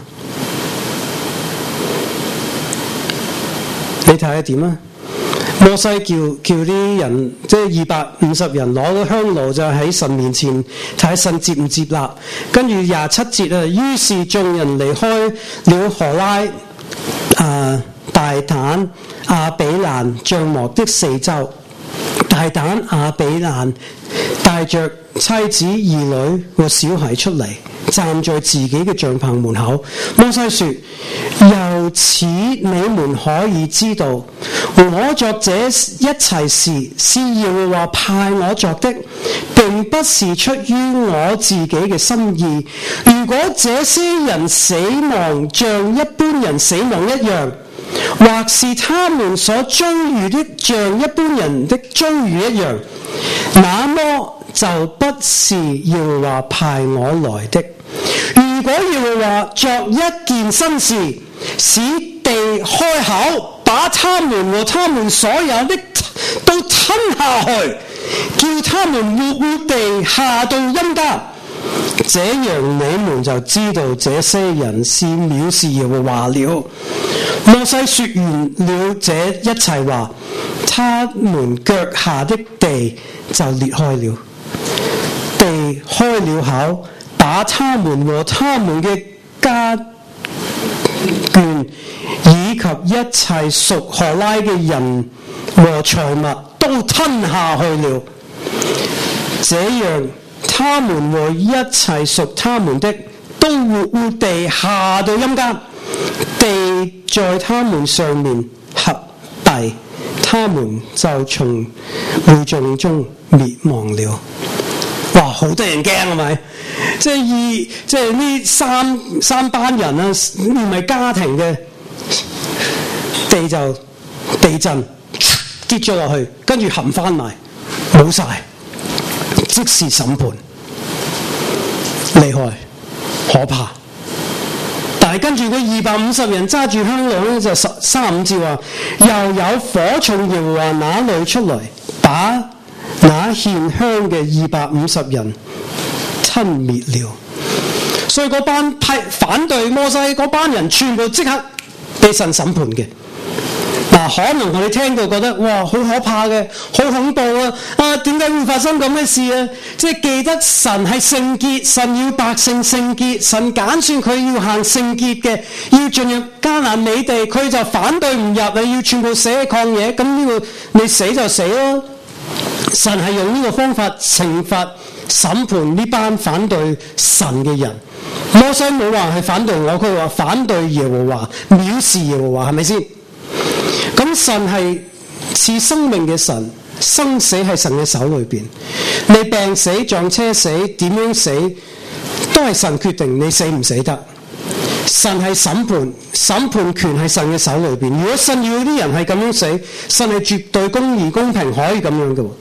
你睇下點啊？摩西叫啲人，即係250人攞個香爐就喺神面前睇下神接唔接納。跟住27節啊，於是眾人離開了荷拉、大坦、亞比蘭帳幕的4周。大膽亞比蘭帶着妻子兒女和小孩出嚟，站在自己嘅帳篷門口。摩西說：由此你們可以知道，我作這一切事是耶和華派我作的，並不是出於我自己嘅心意。如果這些人死亡像一般人死亡一樣，或是他們所遭遇的像一般人的遭遇一樣，那麼就不是耶和華派我來的。如果耶和華作一件新事，使地開口，把他們和他們所有的都吞下去，叫他們活活地下到陰間，這樣你們就知道這些人是藐視耶和華了。摩西說完了這一切話，他們腳下的地就裂開了，地開了口，把他們和他們嘅家眷以及一切屬荷拉嘅人和財物都吞下去了。這樣他們和一切屬他們的都活活地下到陰間，地在他們上面合閉，他們就從會眾中滅亡了。哇，好得人驚係咪？即係呢三班人啊，唔係家庭嘅，地就地震跌咗落去，跟住冚翻埋，冇晒，即時審判，厲害，可怕。但係跟住佢250人揸住香爐咧，就35節話，又有火從耶和華那裏出來，把那獻香嘅250人吞滅了。所以嗰班反對摩西嗰班人全部即刻被神審判嘅。 可能我哋聽到覺得哇，好可怕嘅，好恐怖啊！點解會發生咁嘅事啊？即係記得神係聖潔，神要百姓聖潔，神揀選佢要行聖潔嘅，要進入迦南美地，佢就反對唔入，要全部死喺曠野。咁呢個你死就死咯。神係用呢個方法懲罰審判呢班反對神嘅人。摩西冇話係反對我，佢話反對耶和華，藐視耶和華，係咪先？咁神係賜生命嘅神，生死喺神嘅手裏邊。你病死、撞車死、點樣死，都係神決定你死唔死得。神係審判，審判權喺神嘅手裏邊。如果神要啲人係咁樣死，神係絕對公義公平，可以咁樣嘅。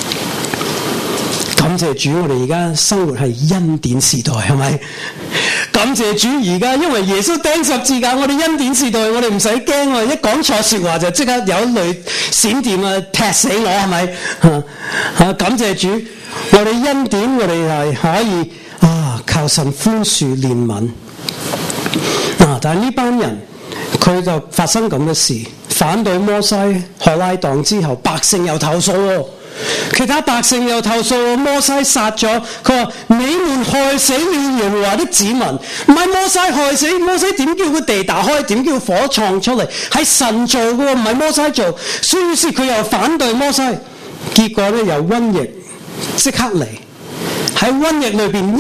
感謝主，我哋而家生活係恩典時代，係咪？感謝主，而家因為耶穌釘十字架，我哋恩典時代，我哋唔使驚啊！一講錯說話就即刻有一類閃電啊，踢死我，係咪？感謝主，我哋恩典，我哋係可以靠神寬恕憐憫。但係呢班人佢就發生咁嘅事，反對摩西何拉黨之後，百姓又投訴喎。其他百姓又投訴摩西殺咗，佢話你們害死了耶和華的子民，唔係摩西害死，摩西點叫個地打開，點叫火創出嚟，係神做嘅，唔係摩西做，所以佢又反對摩西，結果咧由瘟疫即刻嚟，喺瘟疫裏邊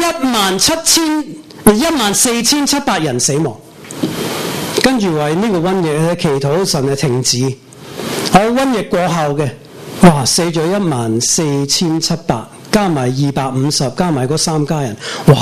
14,700人死亡，跟住為呢個瘟疫咧祈禱神嘅停止，喺瘟疫過後嘅。哇！死咗14,700，加埋250，加埋嗰3家人，哇！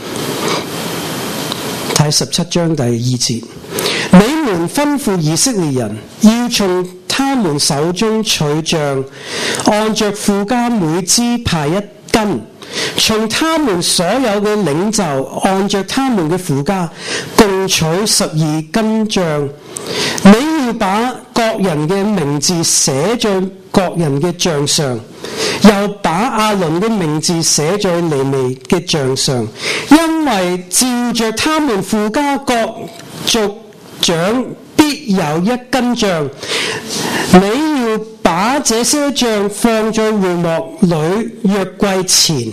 睇17章第2節，你們吩咐以色列人要從他們手中取杖，按着父家每支派一根，從他們所有嘅領袖按着他們嘅父家共取12根杖。你要把各人嘅名字寫在各人嘅杖上，又把亞倫嘅名字寫在利未嘅杖上，因為照着他們父家各族長必有一根杖。你要把這些杖放在會幕裏約櫃前，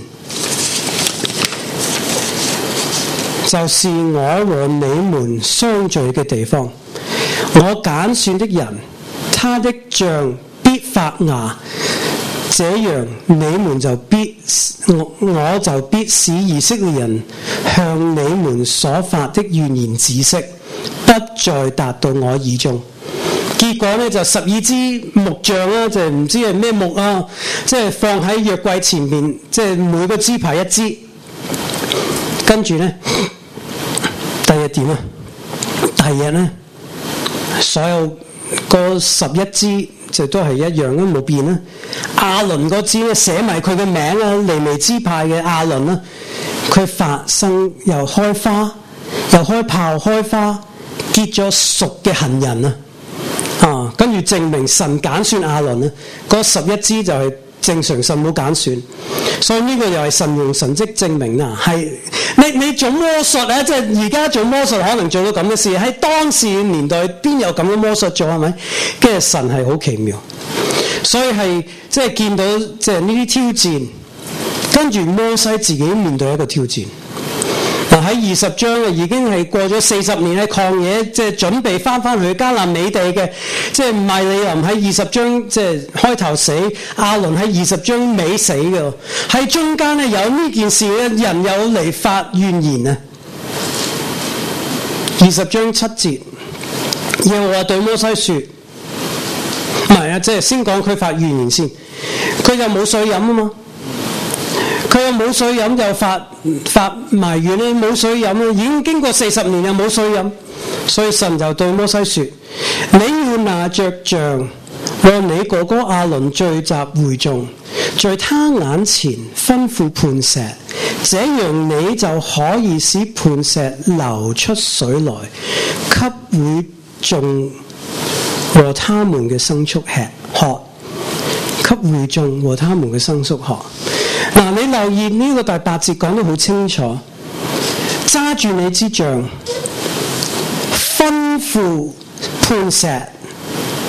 就是我和你們相聚嘅地方。我揀選的人，他的杖必發芽，這樣你們就我就必使以色列人向你們所發的怨言止息，不再達到我耳中。結果呢，就12支木杖啦，就唔知係咩木啊，即係放喺約櫃前面，即係每個支派一支。跟住呢，第二日點啊？第二日呢，所有嗰11支就都係一樣都冇變啦。亞倫嗰支咧寫埋佢嘅名啊，利未支派嘅亞倫啦，佢發生又開花，又開炮開花，結咗熟嘅杏仁啊！跟住證明神揀選亞倫咧，嗰11支就係正常神冇揀選，所以呢個又係神用神蹟證明啊！係你做魔術啊，即係而家做魔術可能做到咁嘅事，喺當時年代邊有咁嘅魔術做係咪？跟住神係好奇妙，所以係即係見到即係呢啲挑戰，跟住摩西自己面對一個挑戰。喺20章啊，已經係過咗40年喺曠野，即係準備翻去迦南美地嘅，即係米利林喺20章即係開頭死，亞倫喺20章尾死嘅，喺中間咧有呢件事咧，人有嚟發怨言啊。20章7節，耶和華對摩西說，唔係啊，即係先講佢發怨言先，佢就冇水飲啊嘛。佢又冇水飲，又發埋怨咧，冇水飲啦，已經經過40年又冇水飲，所以神就對摩西說：你要拿着杖和你哥哥亞倫聚集會眾，在他眼前吩咐磐石，這樣你就可以使磐石流出水來，給會眾和他們嘅牲畜吃喝，給會眾和他們嘅牲畜喝。嗱，你留意呢個第8節講得好清楚，揸住你支杖，吩咐磐石，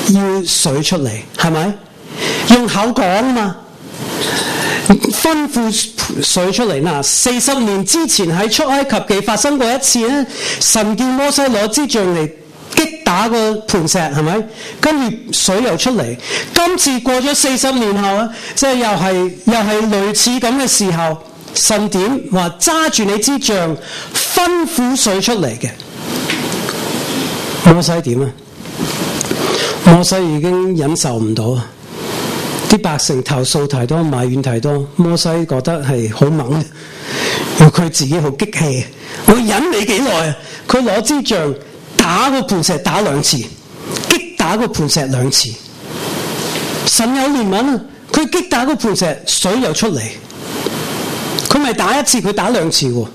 要水出嚟，係咪？用口講啊嘛，吩咐水出嚟。嗱，40年之前喺出埃及記發生過一次咧，神叫摩西攞支杖嚟擊打個磐石，係咪？跟住水又出嚟。今次過咗40年後啊，即係又係類似咁嘅時候，神點話揸住你支杖吩咐水出嚟嘅？摩西點啊？摩西已經忍受唔到啊！啲百姓投訴太多，埋怨太多，摩西覺得係好猛，佢自己好激氣。我忍你幾耐啊？佢攞支杖打個磐石打2次，擊打個磐石2次。神有憐憫啊！佢擊打個磐石，水又出嚟。佢咪打1次，佢打2次喎。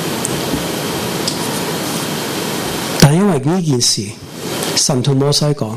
但因為呢件事，神同摩西講，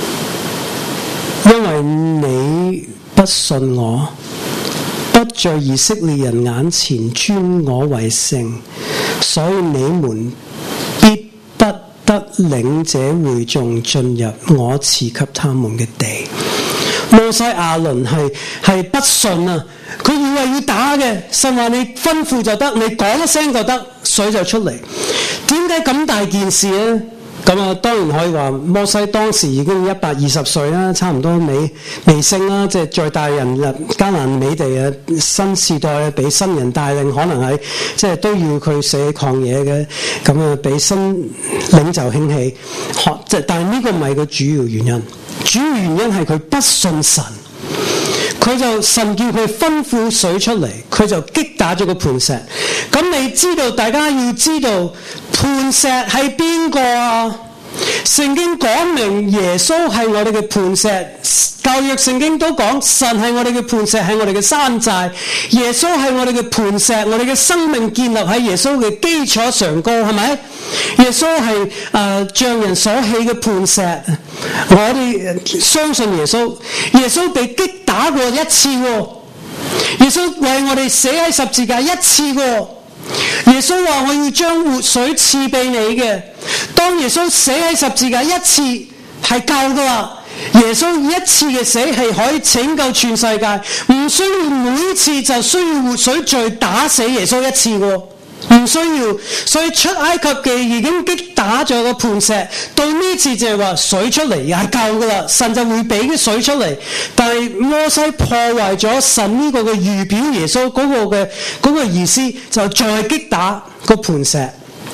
因為你不信我，不在以色列人眼前尊我為聖，所以你們必不得領這會眾進入我賜給他們嘅地。摩西亞倫係不信啊！佢以為要打嘅，神話你吩咐就得，你講一聲就得，水就出嚟。點解咁大件事呢？咁啊，當然可以話摩西當時已經120歲啦，差唔多尾聲啦，即係再帶人入迦南美地啊，新時代啊，俾新人帶領，可能係即係都要佢寫曠野嘅，咁啊，俾新領袖興起，但係呢個唔係個主要原因，主要原因係佢不信神。佢就神叫佢吩咐水出嚟，佢就擊打咗個磐石。咁你知道，大家要知道磐石係邊個啊？聖經講明耶穌係我哋嘅磐石，舊約聖經都講神係我哋嘅磐石，係我哋嘅山寨。耶穌係我哋嘅磐石，我哋嘅生命建立喺耶穌嘅基礎上高，係咪？耶穌係匠人所起嘅磐石，我哋相信耶穌。耶穌被擊打過1次喎，耶穌為我哋死喺十字架1次喎。耶穌話我要將活水賜俾你嘅。當耶穌死喺十字架1次係夠噶啦，耶穌1次嘅死係可以拯救全世界，唔需要每次就需要活水再打死耶穌1次喎。唔需要，所以出埃及記已經擊打咗個磐石，到呢次就係話水出嚟又係夠噶啦，神就會俾啲水出嚟。但係摩西破壞咗神呢個嘅預表耶穌嗰個意思，就再擊打個磐石。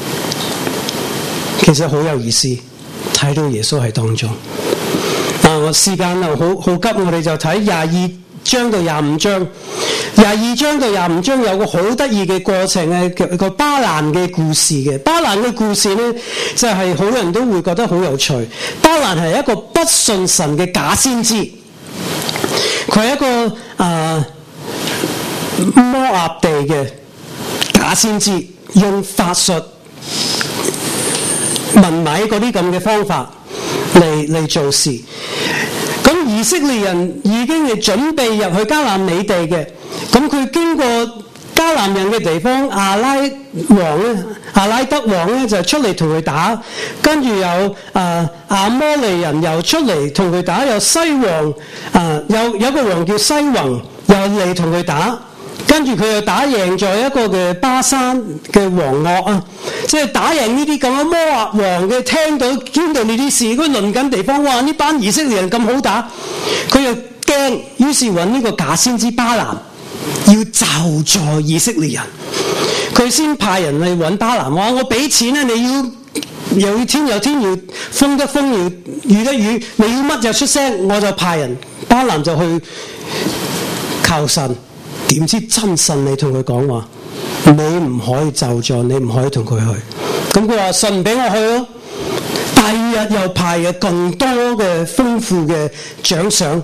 其實好有意思，睇到耶穌喺當中。我時間又好急，我哋就睇22章到25章。22章到25章有個好得意嘅過程嘅，個巴蘭嘅故事嘅。巴蘭嘅故事呢，就係好多人都會覺得好有趣。巴蘭係一個不信神嘅假先知，佢係一個摩押地嘅假先知，用法術、文米嗰啲咁嘅方法嚟做事。咁以色列人已經係準備入去迦南美地嘅，咁佢經過迦南人嘅地方，亞拉德王咧就出嚟同佢打，跟住有亞摩利人又出嚟同佢打，有西王有個王叫西宏又嚟同佢打。跟住佢又打贏咗一個嘅巴珊嘅王噩啊，即係打贏呢啲咁嘅摩押王嘅，聽到呢啲事，佢鄰近地方，哇！呢班以色列人咁好打，佢又驚，於是揾呢個假先知巴蘭，要咒詛以色列人。佢先派人去揾巴蘭，話我俾錢咧，你要又要天有天，要風得風，要雨得雨，你要乜就出聲，我就派人。巴蘭就去求神。點知真神你同佢講話，你唔可以咒詛，你唔可以同佢去。咁佢話神唔俾我去咯。第二日又派嘅更多嘅豐富嘅獎賞，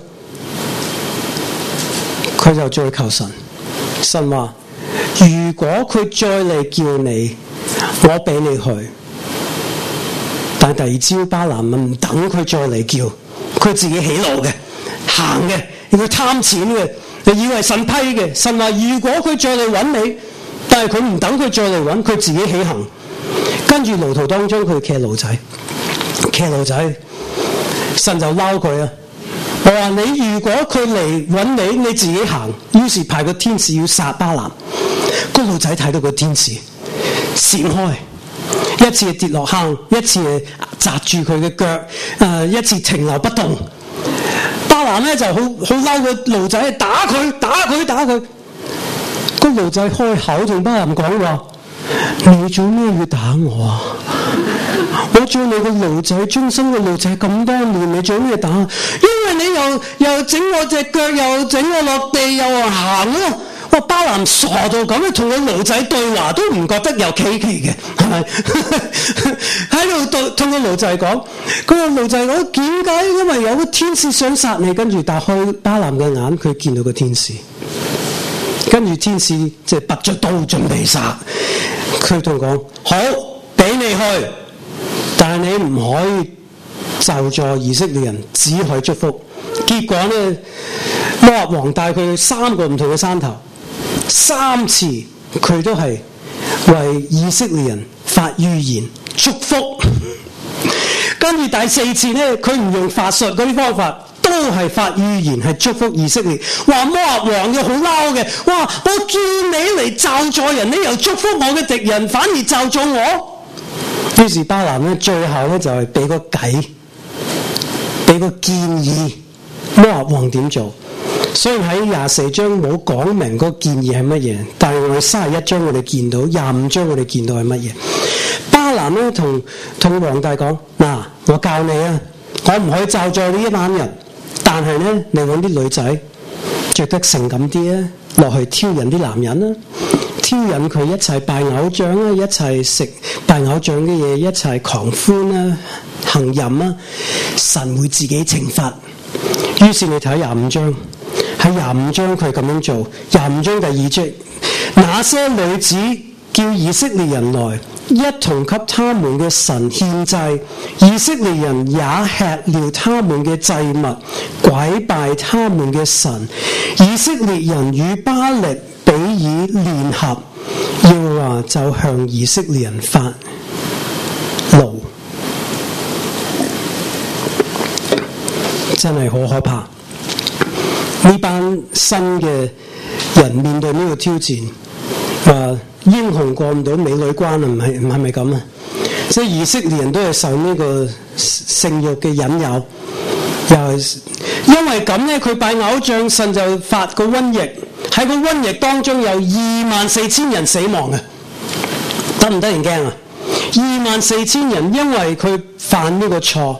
佢就再求神。神話如果佢再嚟叫你，我俾你去。但係第二朝巴蘭唔等佢再嚟叫，佢自己起路嘅，行嘅，佢貪錢嘅。以為神批嘅，神話如果佢再嚟揾你，但係佢唔等佢再嚟揾，佢自己起行。跟住路途當中佢騎驢仔， 神就嬲佢啊！我話你如果佢嚟揾你，你自己行。於是派個天使要殺巴蘭。個路仔睇到個天使閃開，一次跌落坑，一次砸住佢嘅腳，一次停留不動。巴蘭咧就好嬲個路仔，打佢。個路仔開口同巴蘭講話：你做咩要打我啊？我做你個奴仔，終身嘅奴仔咁多年，你做咩打？因為你又整我隻腳，又整我落地，又行咯。哇！巴蘭傻到咁，同個奴仔對話都唔覺得有奇嘅，係咪？喺度同個奴仔講，個奴仔講點解？因為有個天使想殺你，跟住打開巴蘭嘅眼，佢見到個天使，跟住天使即係拔咗刀準備殺。佢同講：好，俾你去。但係你唔可以咒詛以色列人，只可以祝福。結果呢，摩押王帶佢去3個唔同嘅山頭，3次佢都係為以色列人發預言祝福。跟住第4次呢，佢唔用法術嗰啲方法，都係發預言係祝福以色列。話摩押王又好嬲嘅，哇！我叫你嚟咒詛人，你又祝福我嘅敵人，反而咒詛我。於是巴蘭咧，最後咧就係俾個計，俾個建議摩押王點做。雖然喺24章冇講明個建議係乜嘢，但係我哋31章我哋見到，25章我哋見到係乜嘢。巴蘭咧同皇帝講：嗱，我教你啊，我唔可以咒詛呢一班人，但係咧你揾啲女仔着得性感啲啊，落去挑引啲男人啊。挑引佢一齊拜偶像啊，一齊食拜偶像嘅嘢，一齊狂歡啊，行淫啊，神會自己懲罰。於是你睇25章，喺25章佢咁樣做。25章第2節，那些女子叫以色列人來，一同給他們嘅神獻祭，以色列人也吃了他們嘅祭物，拐拜他們嘅神。以色列人與巴力比以聯合，耶和華就向以色列人發怒，真係好可怕。呢班新嘅人面對呢個挑戰，英雄過唔到美女關啊，唔係咪咁啊？即係以色列人都係受呢個性慾嘅引誘，又係因為咁咧，佢拜偶像，神就發個瘟疫。喺個瘟疫當中有24,000人死亡嘅，得唔得人驚啊？24,000人因為佢犯呢個錯，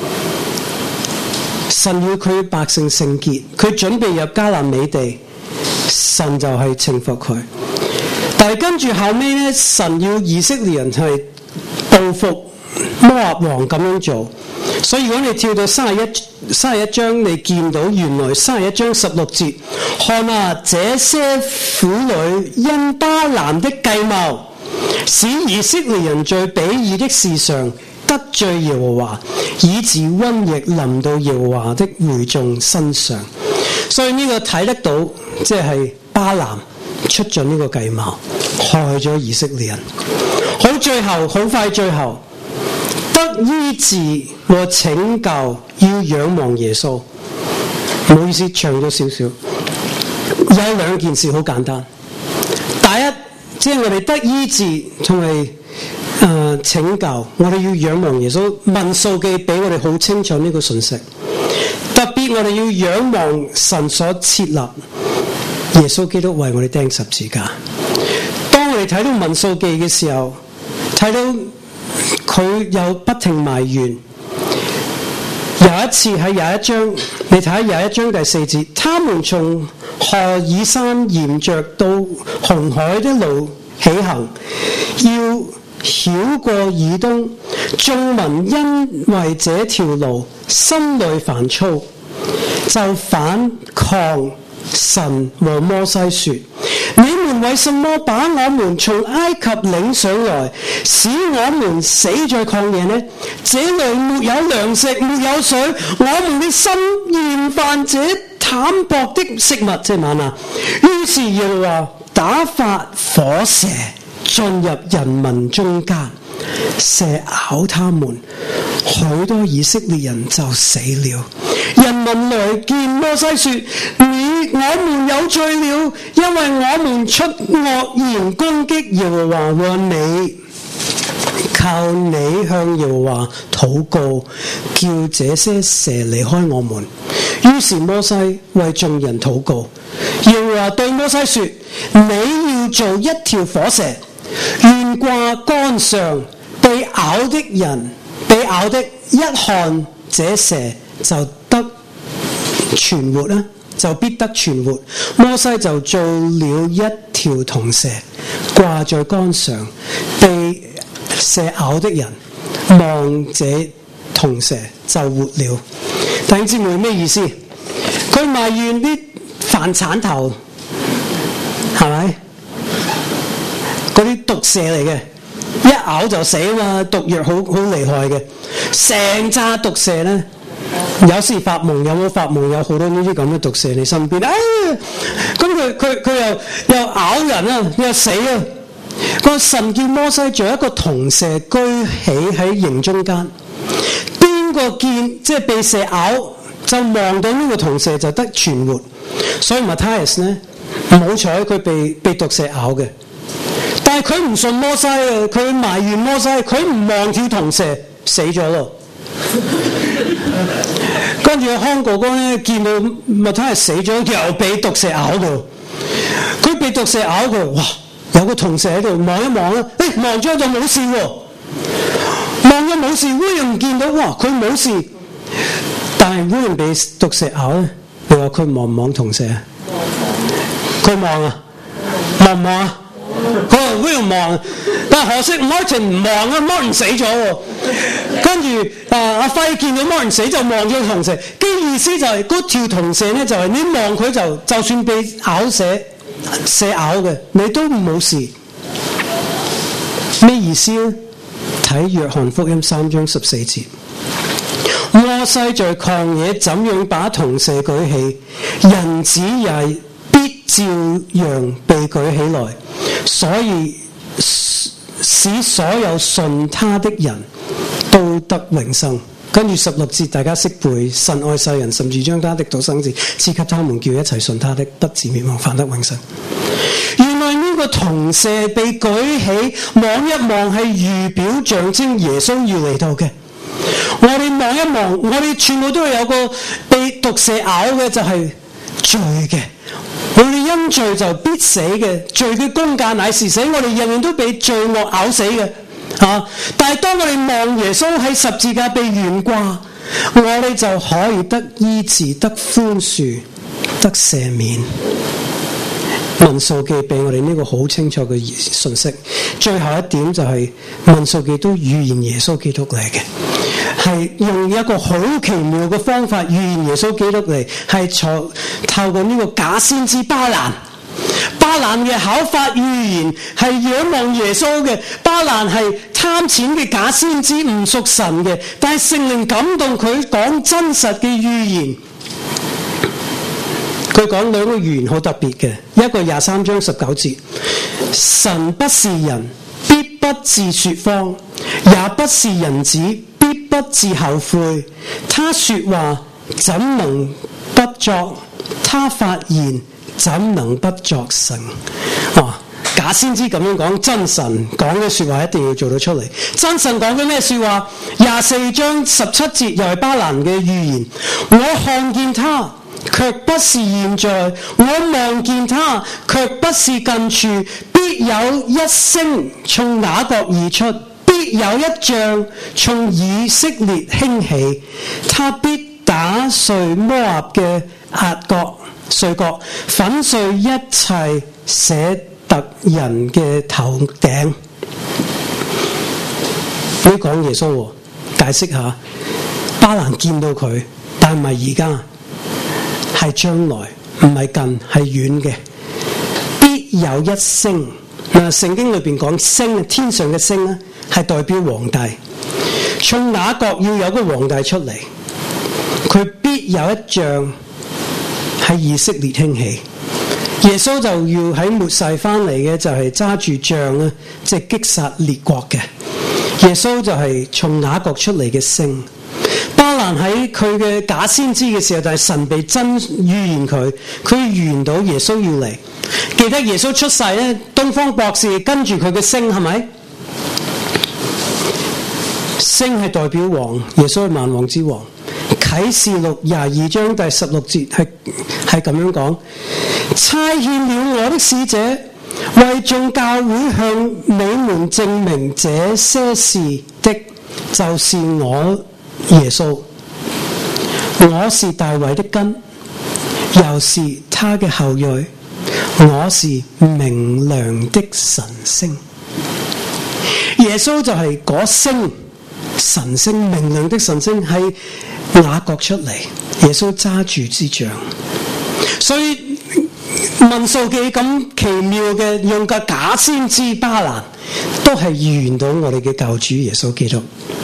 神要佢百姓聖潔，佢準備入迦南美地，神就係懲罰佢。但係跟住後尾咧，神要以色列人係報復摩押王咁樣做。所以如果你跳到31章，你見到原來31章16節，看啊，這些婦女因巴蘭的計謀，使以色列人在比珥的事上得罪耶和華，以致瘟疫臨到耶和華的會眾身上。所以呢個睇得到，即係巴蘭出盡呢個計謀，害咗以色列人。好快最後得醫治和拯救，要仰望耶穌。唔好意思，長咗少少。有2件事好簡單。第一，即係我哋得醫治同埋拯救，我哋要仰望耶穌。民數記俾我哋好清楚呢個信息。特別我哋要仰望神所設立耶穌基督為我哋釘十字架。當我哋睇到民數記嘅時候，睇到佢又不停埋怨。有一次喺21章，你睇下21章第4節，他們從何以山沿着到紅海的路起行，要繞過以東。眾民因為這條路心裏煩躁，就反抗神和摩西說：你們為什麼把我們從埃及領上來，使我們死在曠野呢？這裏沒有糧食，沒有水，我們的心厭煩這淡薄的食物，即係嗎哪。於是耶和華打發火蛇進入人民中間， 蛇咬他們，許多以色列人就死了。人民來見摩西說：我們有罪了，因為我們出惡言攻擊耶和華和你。靠你向耶和華禱告，叫這些蛇離開我們。於是摩西為眾人禱告。耶和華對摩西說：你要做一條火蛇，懸掛竿上，被咬的一看這蛇就得存活啦，就必得存活。摩西就做了一條銅蛇，掛在竿上，被蛇咬的人望這銅蛇就活了。弟兄姊妹，咩意思？佢埋怨啲飯鏟頭，係咪？嗰啲毒蛇嚟嘅，一咬就死啊嘛，毒藥好厲害嘅。成紮毒蛇咧，有時發夢，有冇發夢？有好多呢啲咁嘅毒蛇你身邊，咁佢又咬人啊，又死啊！個神叫摩西做一個銅蛇居起喺營中間，邊個見即係被蛇咬就望到呢個銅蛇就得存活。所以 Matthias 呢，唔好彩佢被毒蛇咬嘅，但係佢唔信摩西啊，佢埋怨摩西，佢唔望條銅蛇死咗咯。跟住康哥哥咧見到 Matthias 死咗，又俾毒蛇咬到，佢被毒蛇咬佢，哇！有個銅蛇喺度望一望啦，望咗就冇事喎，望咗冇事。William 見到哇，佢冇事，但係 William 被毒蛇咬咧，你話佢望唔望銅蛇啊？佢望啊，望唔望啊？佢話 William 望，但係可惜 Martin 唔望啊 ，Martin 死咗喎。跟住阿輝見到 Martin 死就望咗銅蛇，嘅意思就係嗰條銅蛇咧，就係你望佢就算被咬蛇咬嘅，你都冇事。咩意思呢？睇約翰福音3章14節，摩西在曠野怎樣把銅蛇舉起，人子也必照樣被舉起來，所以使所有信他的人都得永生。跟住16節大家識背，神愛世人，甚至將他的獨生子賜給他們，叫一切信他的不至滅亡，反得永生。原來呢個銅蛇被舉起，望一望係預表象徵耶穌要嚟到嘅。我哋望一望，我哋全部都係有個被毒蛇咬嘅，就係罪嘅。我哋因罪就必死嘅，罪嘅工價乃是死，我哋人人都被罪惡咬死嘅。但係當我哋望耶穌喺十字架被懸掛，我哋就可以得醫治、得寬恕、得赦免。民數記俾我哋呢個好清楚嘅信息。最後一點就係民數記都預言耶穌基督嚟嘅，係用一個好奇妙嘅方法預言耶穌基督嚟，係透過呢個假先知巴蘭嘅考法預言係仰望耶穌嘅。巴蘭係貪錢嘅假先知，唔屬神嘅，但係聖靈感動佢講真實嘅預言。佢講兩個預言好特別嘅，一個23章19節，神不是人，必不致說謊，也不是人子，必不致後悔。他說話怎能不作？他發言怎能不作成？假先知咁樣講，真神講嘅說話一定要做到出嚟。真神講嘅咩說話？24章17節又係巴蘭嘅預言，我看見他卻不是現在，我望見他卻不是近處，必有一星從雅各而出，必有一杖從以色列興起，他必打碎摩押嘅碎角，粉碎一切捨特人嘅頭頂。你講耶穌，解釋下，巴蘭見到佢，但唔係而家，係將來，唔係近，係遠嘅。必有一星，聖經裏邊講星，天上嘅星咧，係代表皇帝。從雅各要有個皇帝出嚟，佢必有一杖喺以色列興起。耶穌就要喺末世翻嚟嘅，就係揸住杖咧，即係擊殺列國嘅。 耶穌就係從雅各出嚟嘅星。巴蘭喺佢嘅假先知嘅時候，就係神被真預言佢預言到耶穌要嚟。記得耶穌出世咧，東方博士跟住佢嘅星，係咪？星係代表王，耶穌係萬王之王。啟示錄22章第16節係咁樣講：差遣了我的使者，為眾教會向你們證明這些事的，就是我耶穌。我是大衛的根，又是他嘅後裔。我是明亮的晨星。耶穌就係嗰星，晨星，明亮的晨星，係雅各出嚟，耶穌揸住支杖。所以民數記咁奇妙嘅用個假先知巴蘭，都係預言到我哋嘅救主耶穌基督。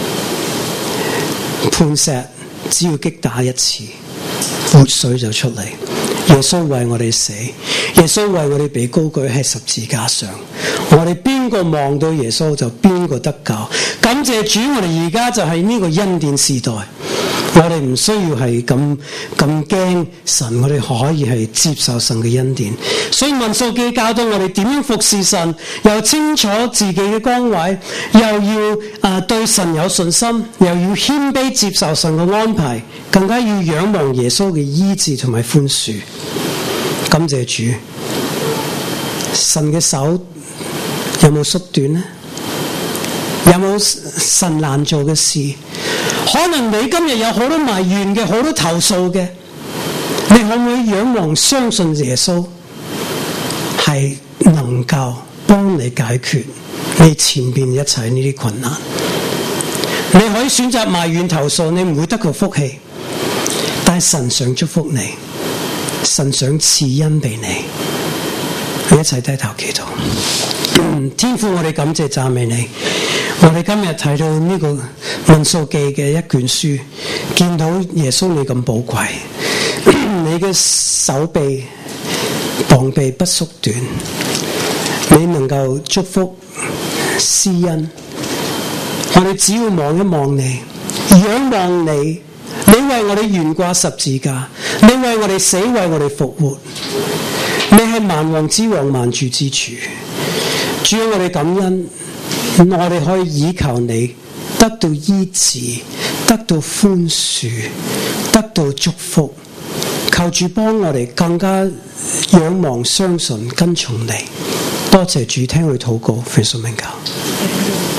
磐石只要擊打一次，活水就出嚟。耶穌為我哋死，耶穌為我哋被高舉喺十字架上。我哋邊個望到耶穌就邊個得救。感謝主，我哋而家就係呢個恩典時代。我哋唔需要係咁驚神，我哋可以係接受神嘅恩典。所以民數記教導我哋點樣服侍神，又清楚自己嘅崗位，又要對神有信心，又要謙卑接受神嘅安排，更加要仰望耶穌嘅醫治同埋寬恕。感謝主，神嘅手有冇縮短呢？有冇神難做嘅事？可能你今日有好多埋怨嘅，好多投訴嘅，你可唔可以仰望相信耶穌係能夠幫你解決你前面一切呢啲困難？你可以選擇埋怨投訴，你唔會得到福氣，但係神想祝福你，神想賜恩俾你。我一齊低頭祈禱。天父，我哋感謝讚美你。我哋今日睇到呢個民數記嘅一卷書，見到耶穌你咁寶貴，你嘅手臂膀臂不縮短，你能夠祝福施恩。我哋只要望一望你，仰望你，你為我哋懸掛十字架，你為我哋死，為我哋復活，你係萬王之王，萬主之主。主要我哋感恩，我哋可以依靠你，得到醫治，得到寬恕，得到祝福。求主幫我哋更加仰望、相信、跟從你。多謝主，聽我哋禱告，奉耶穌名求。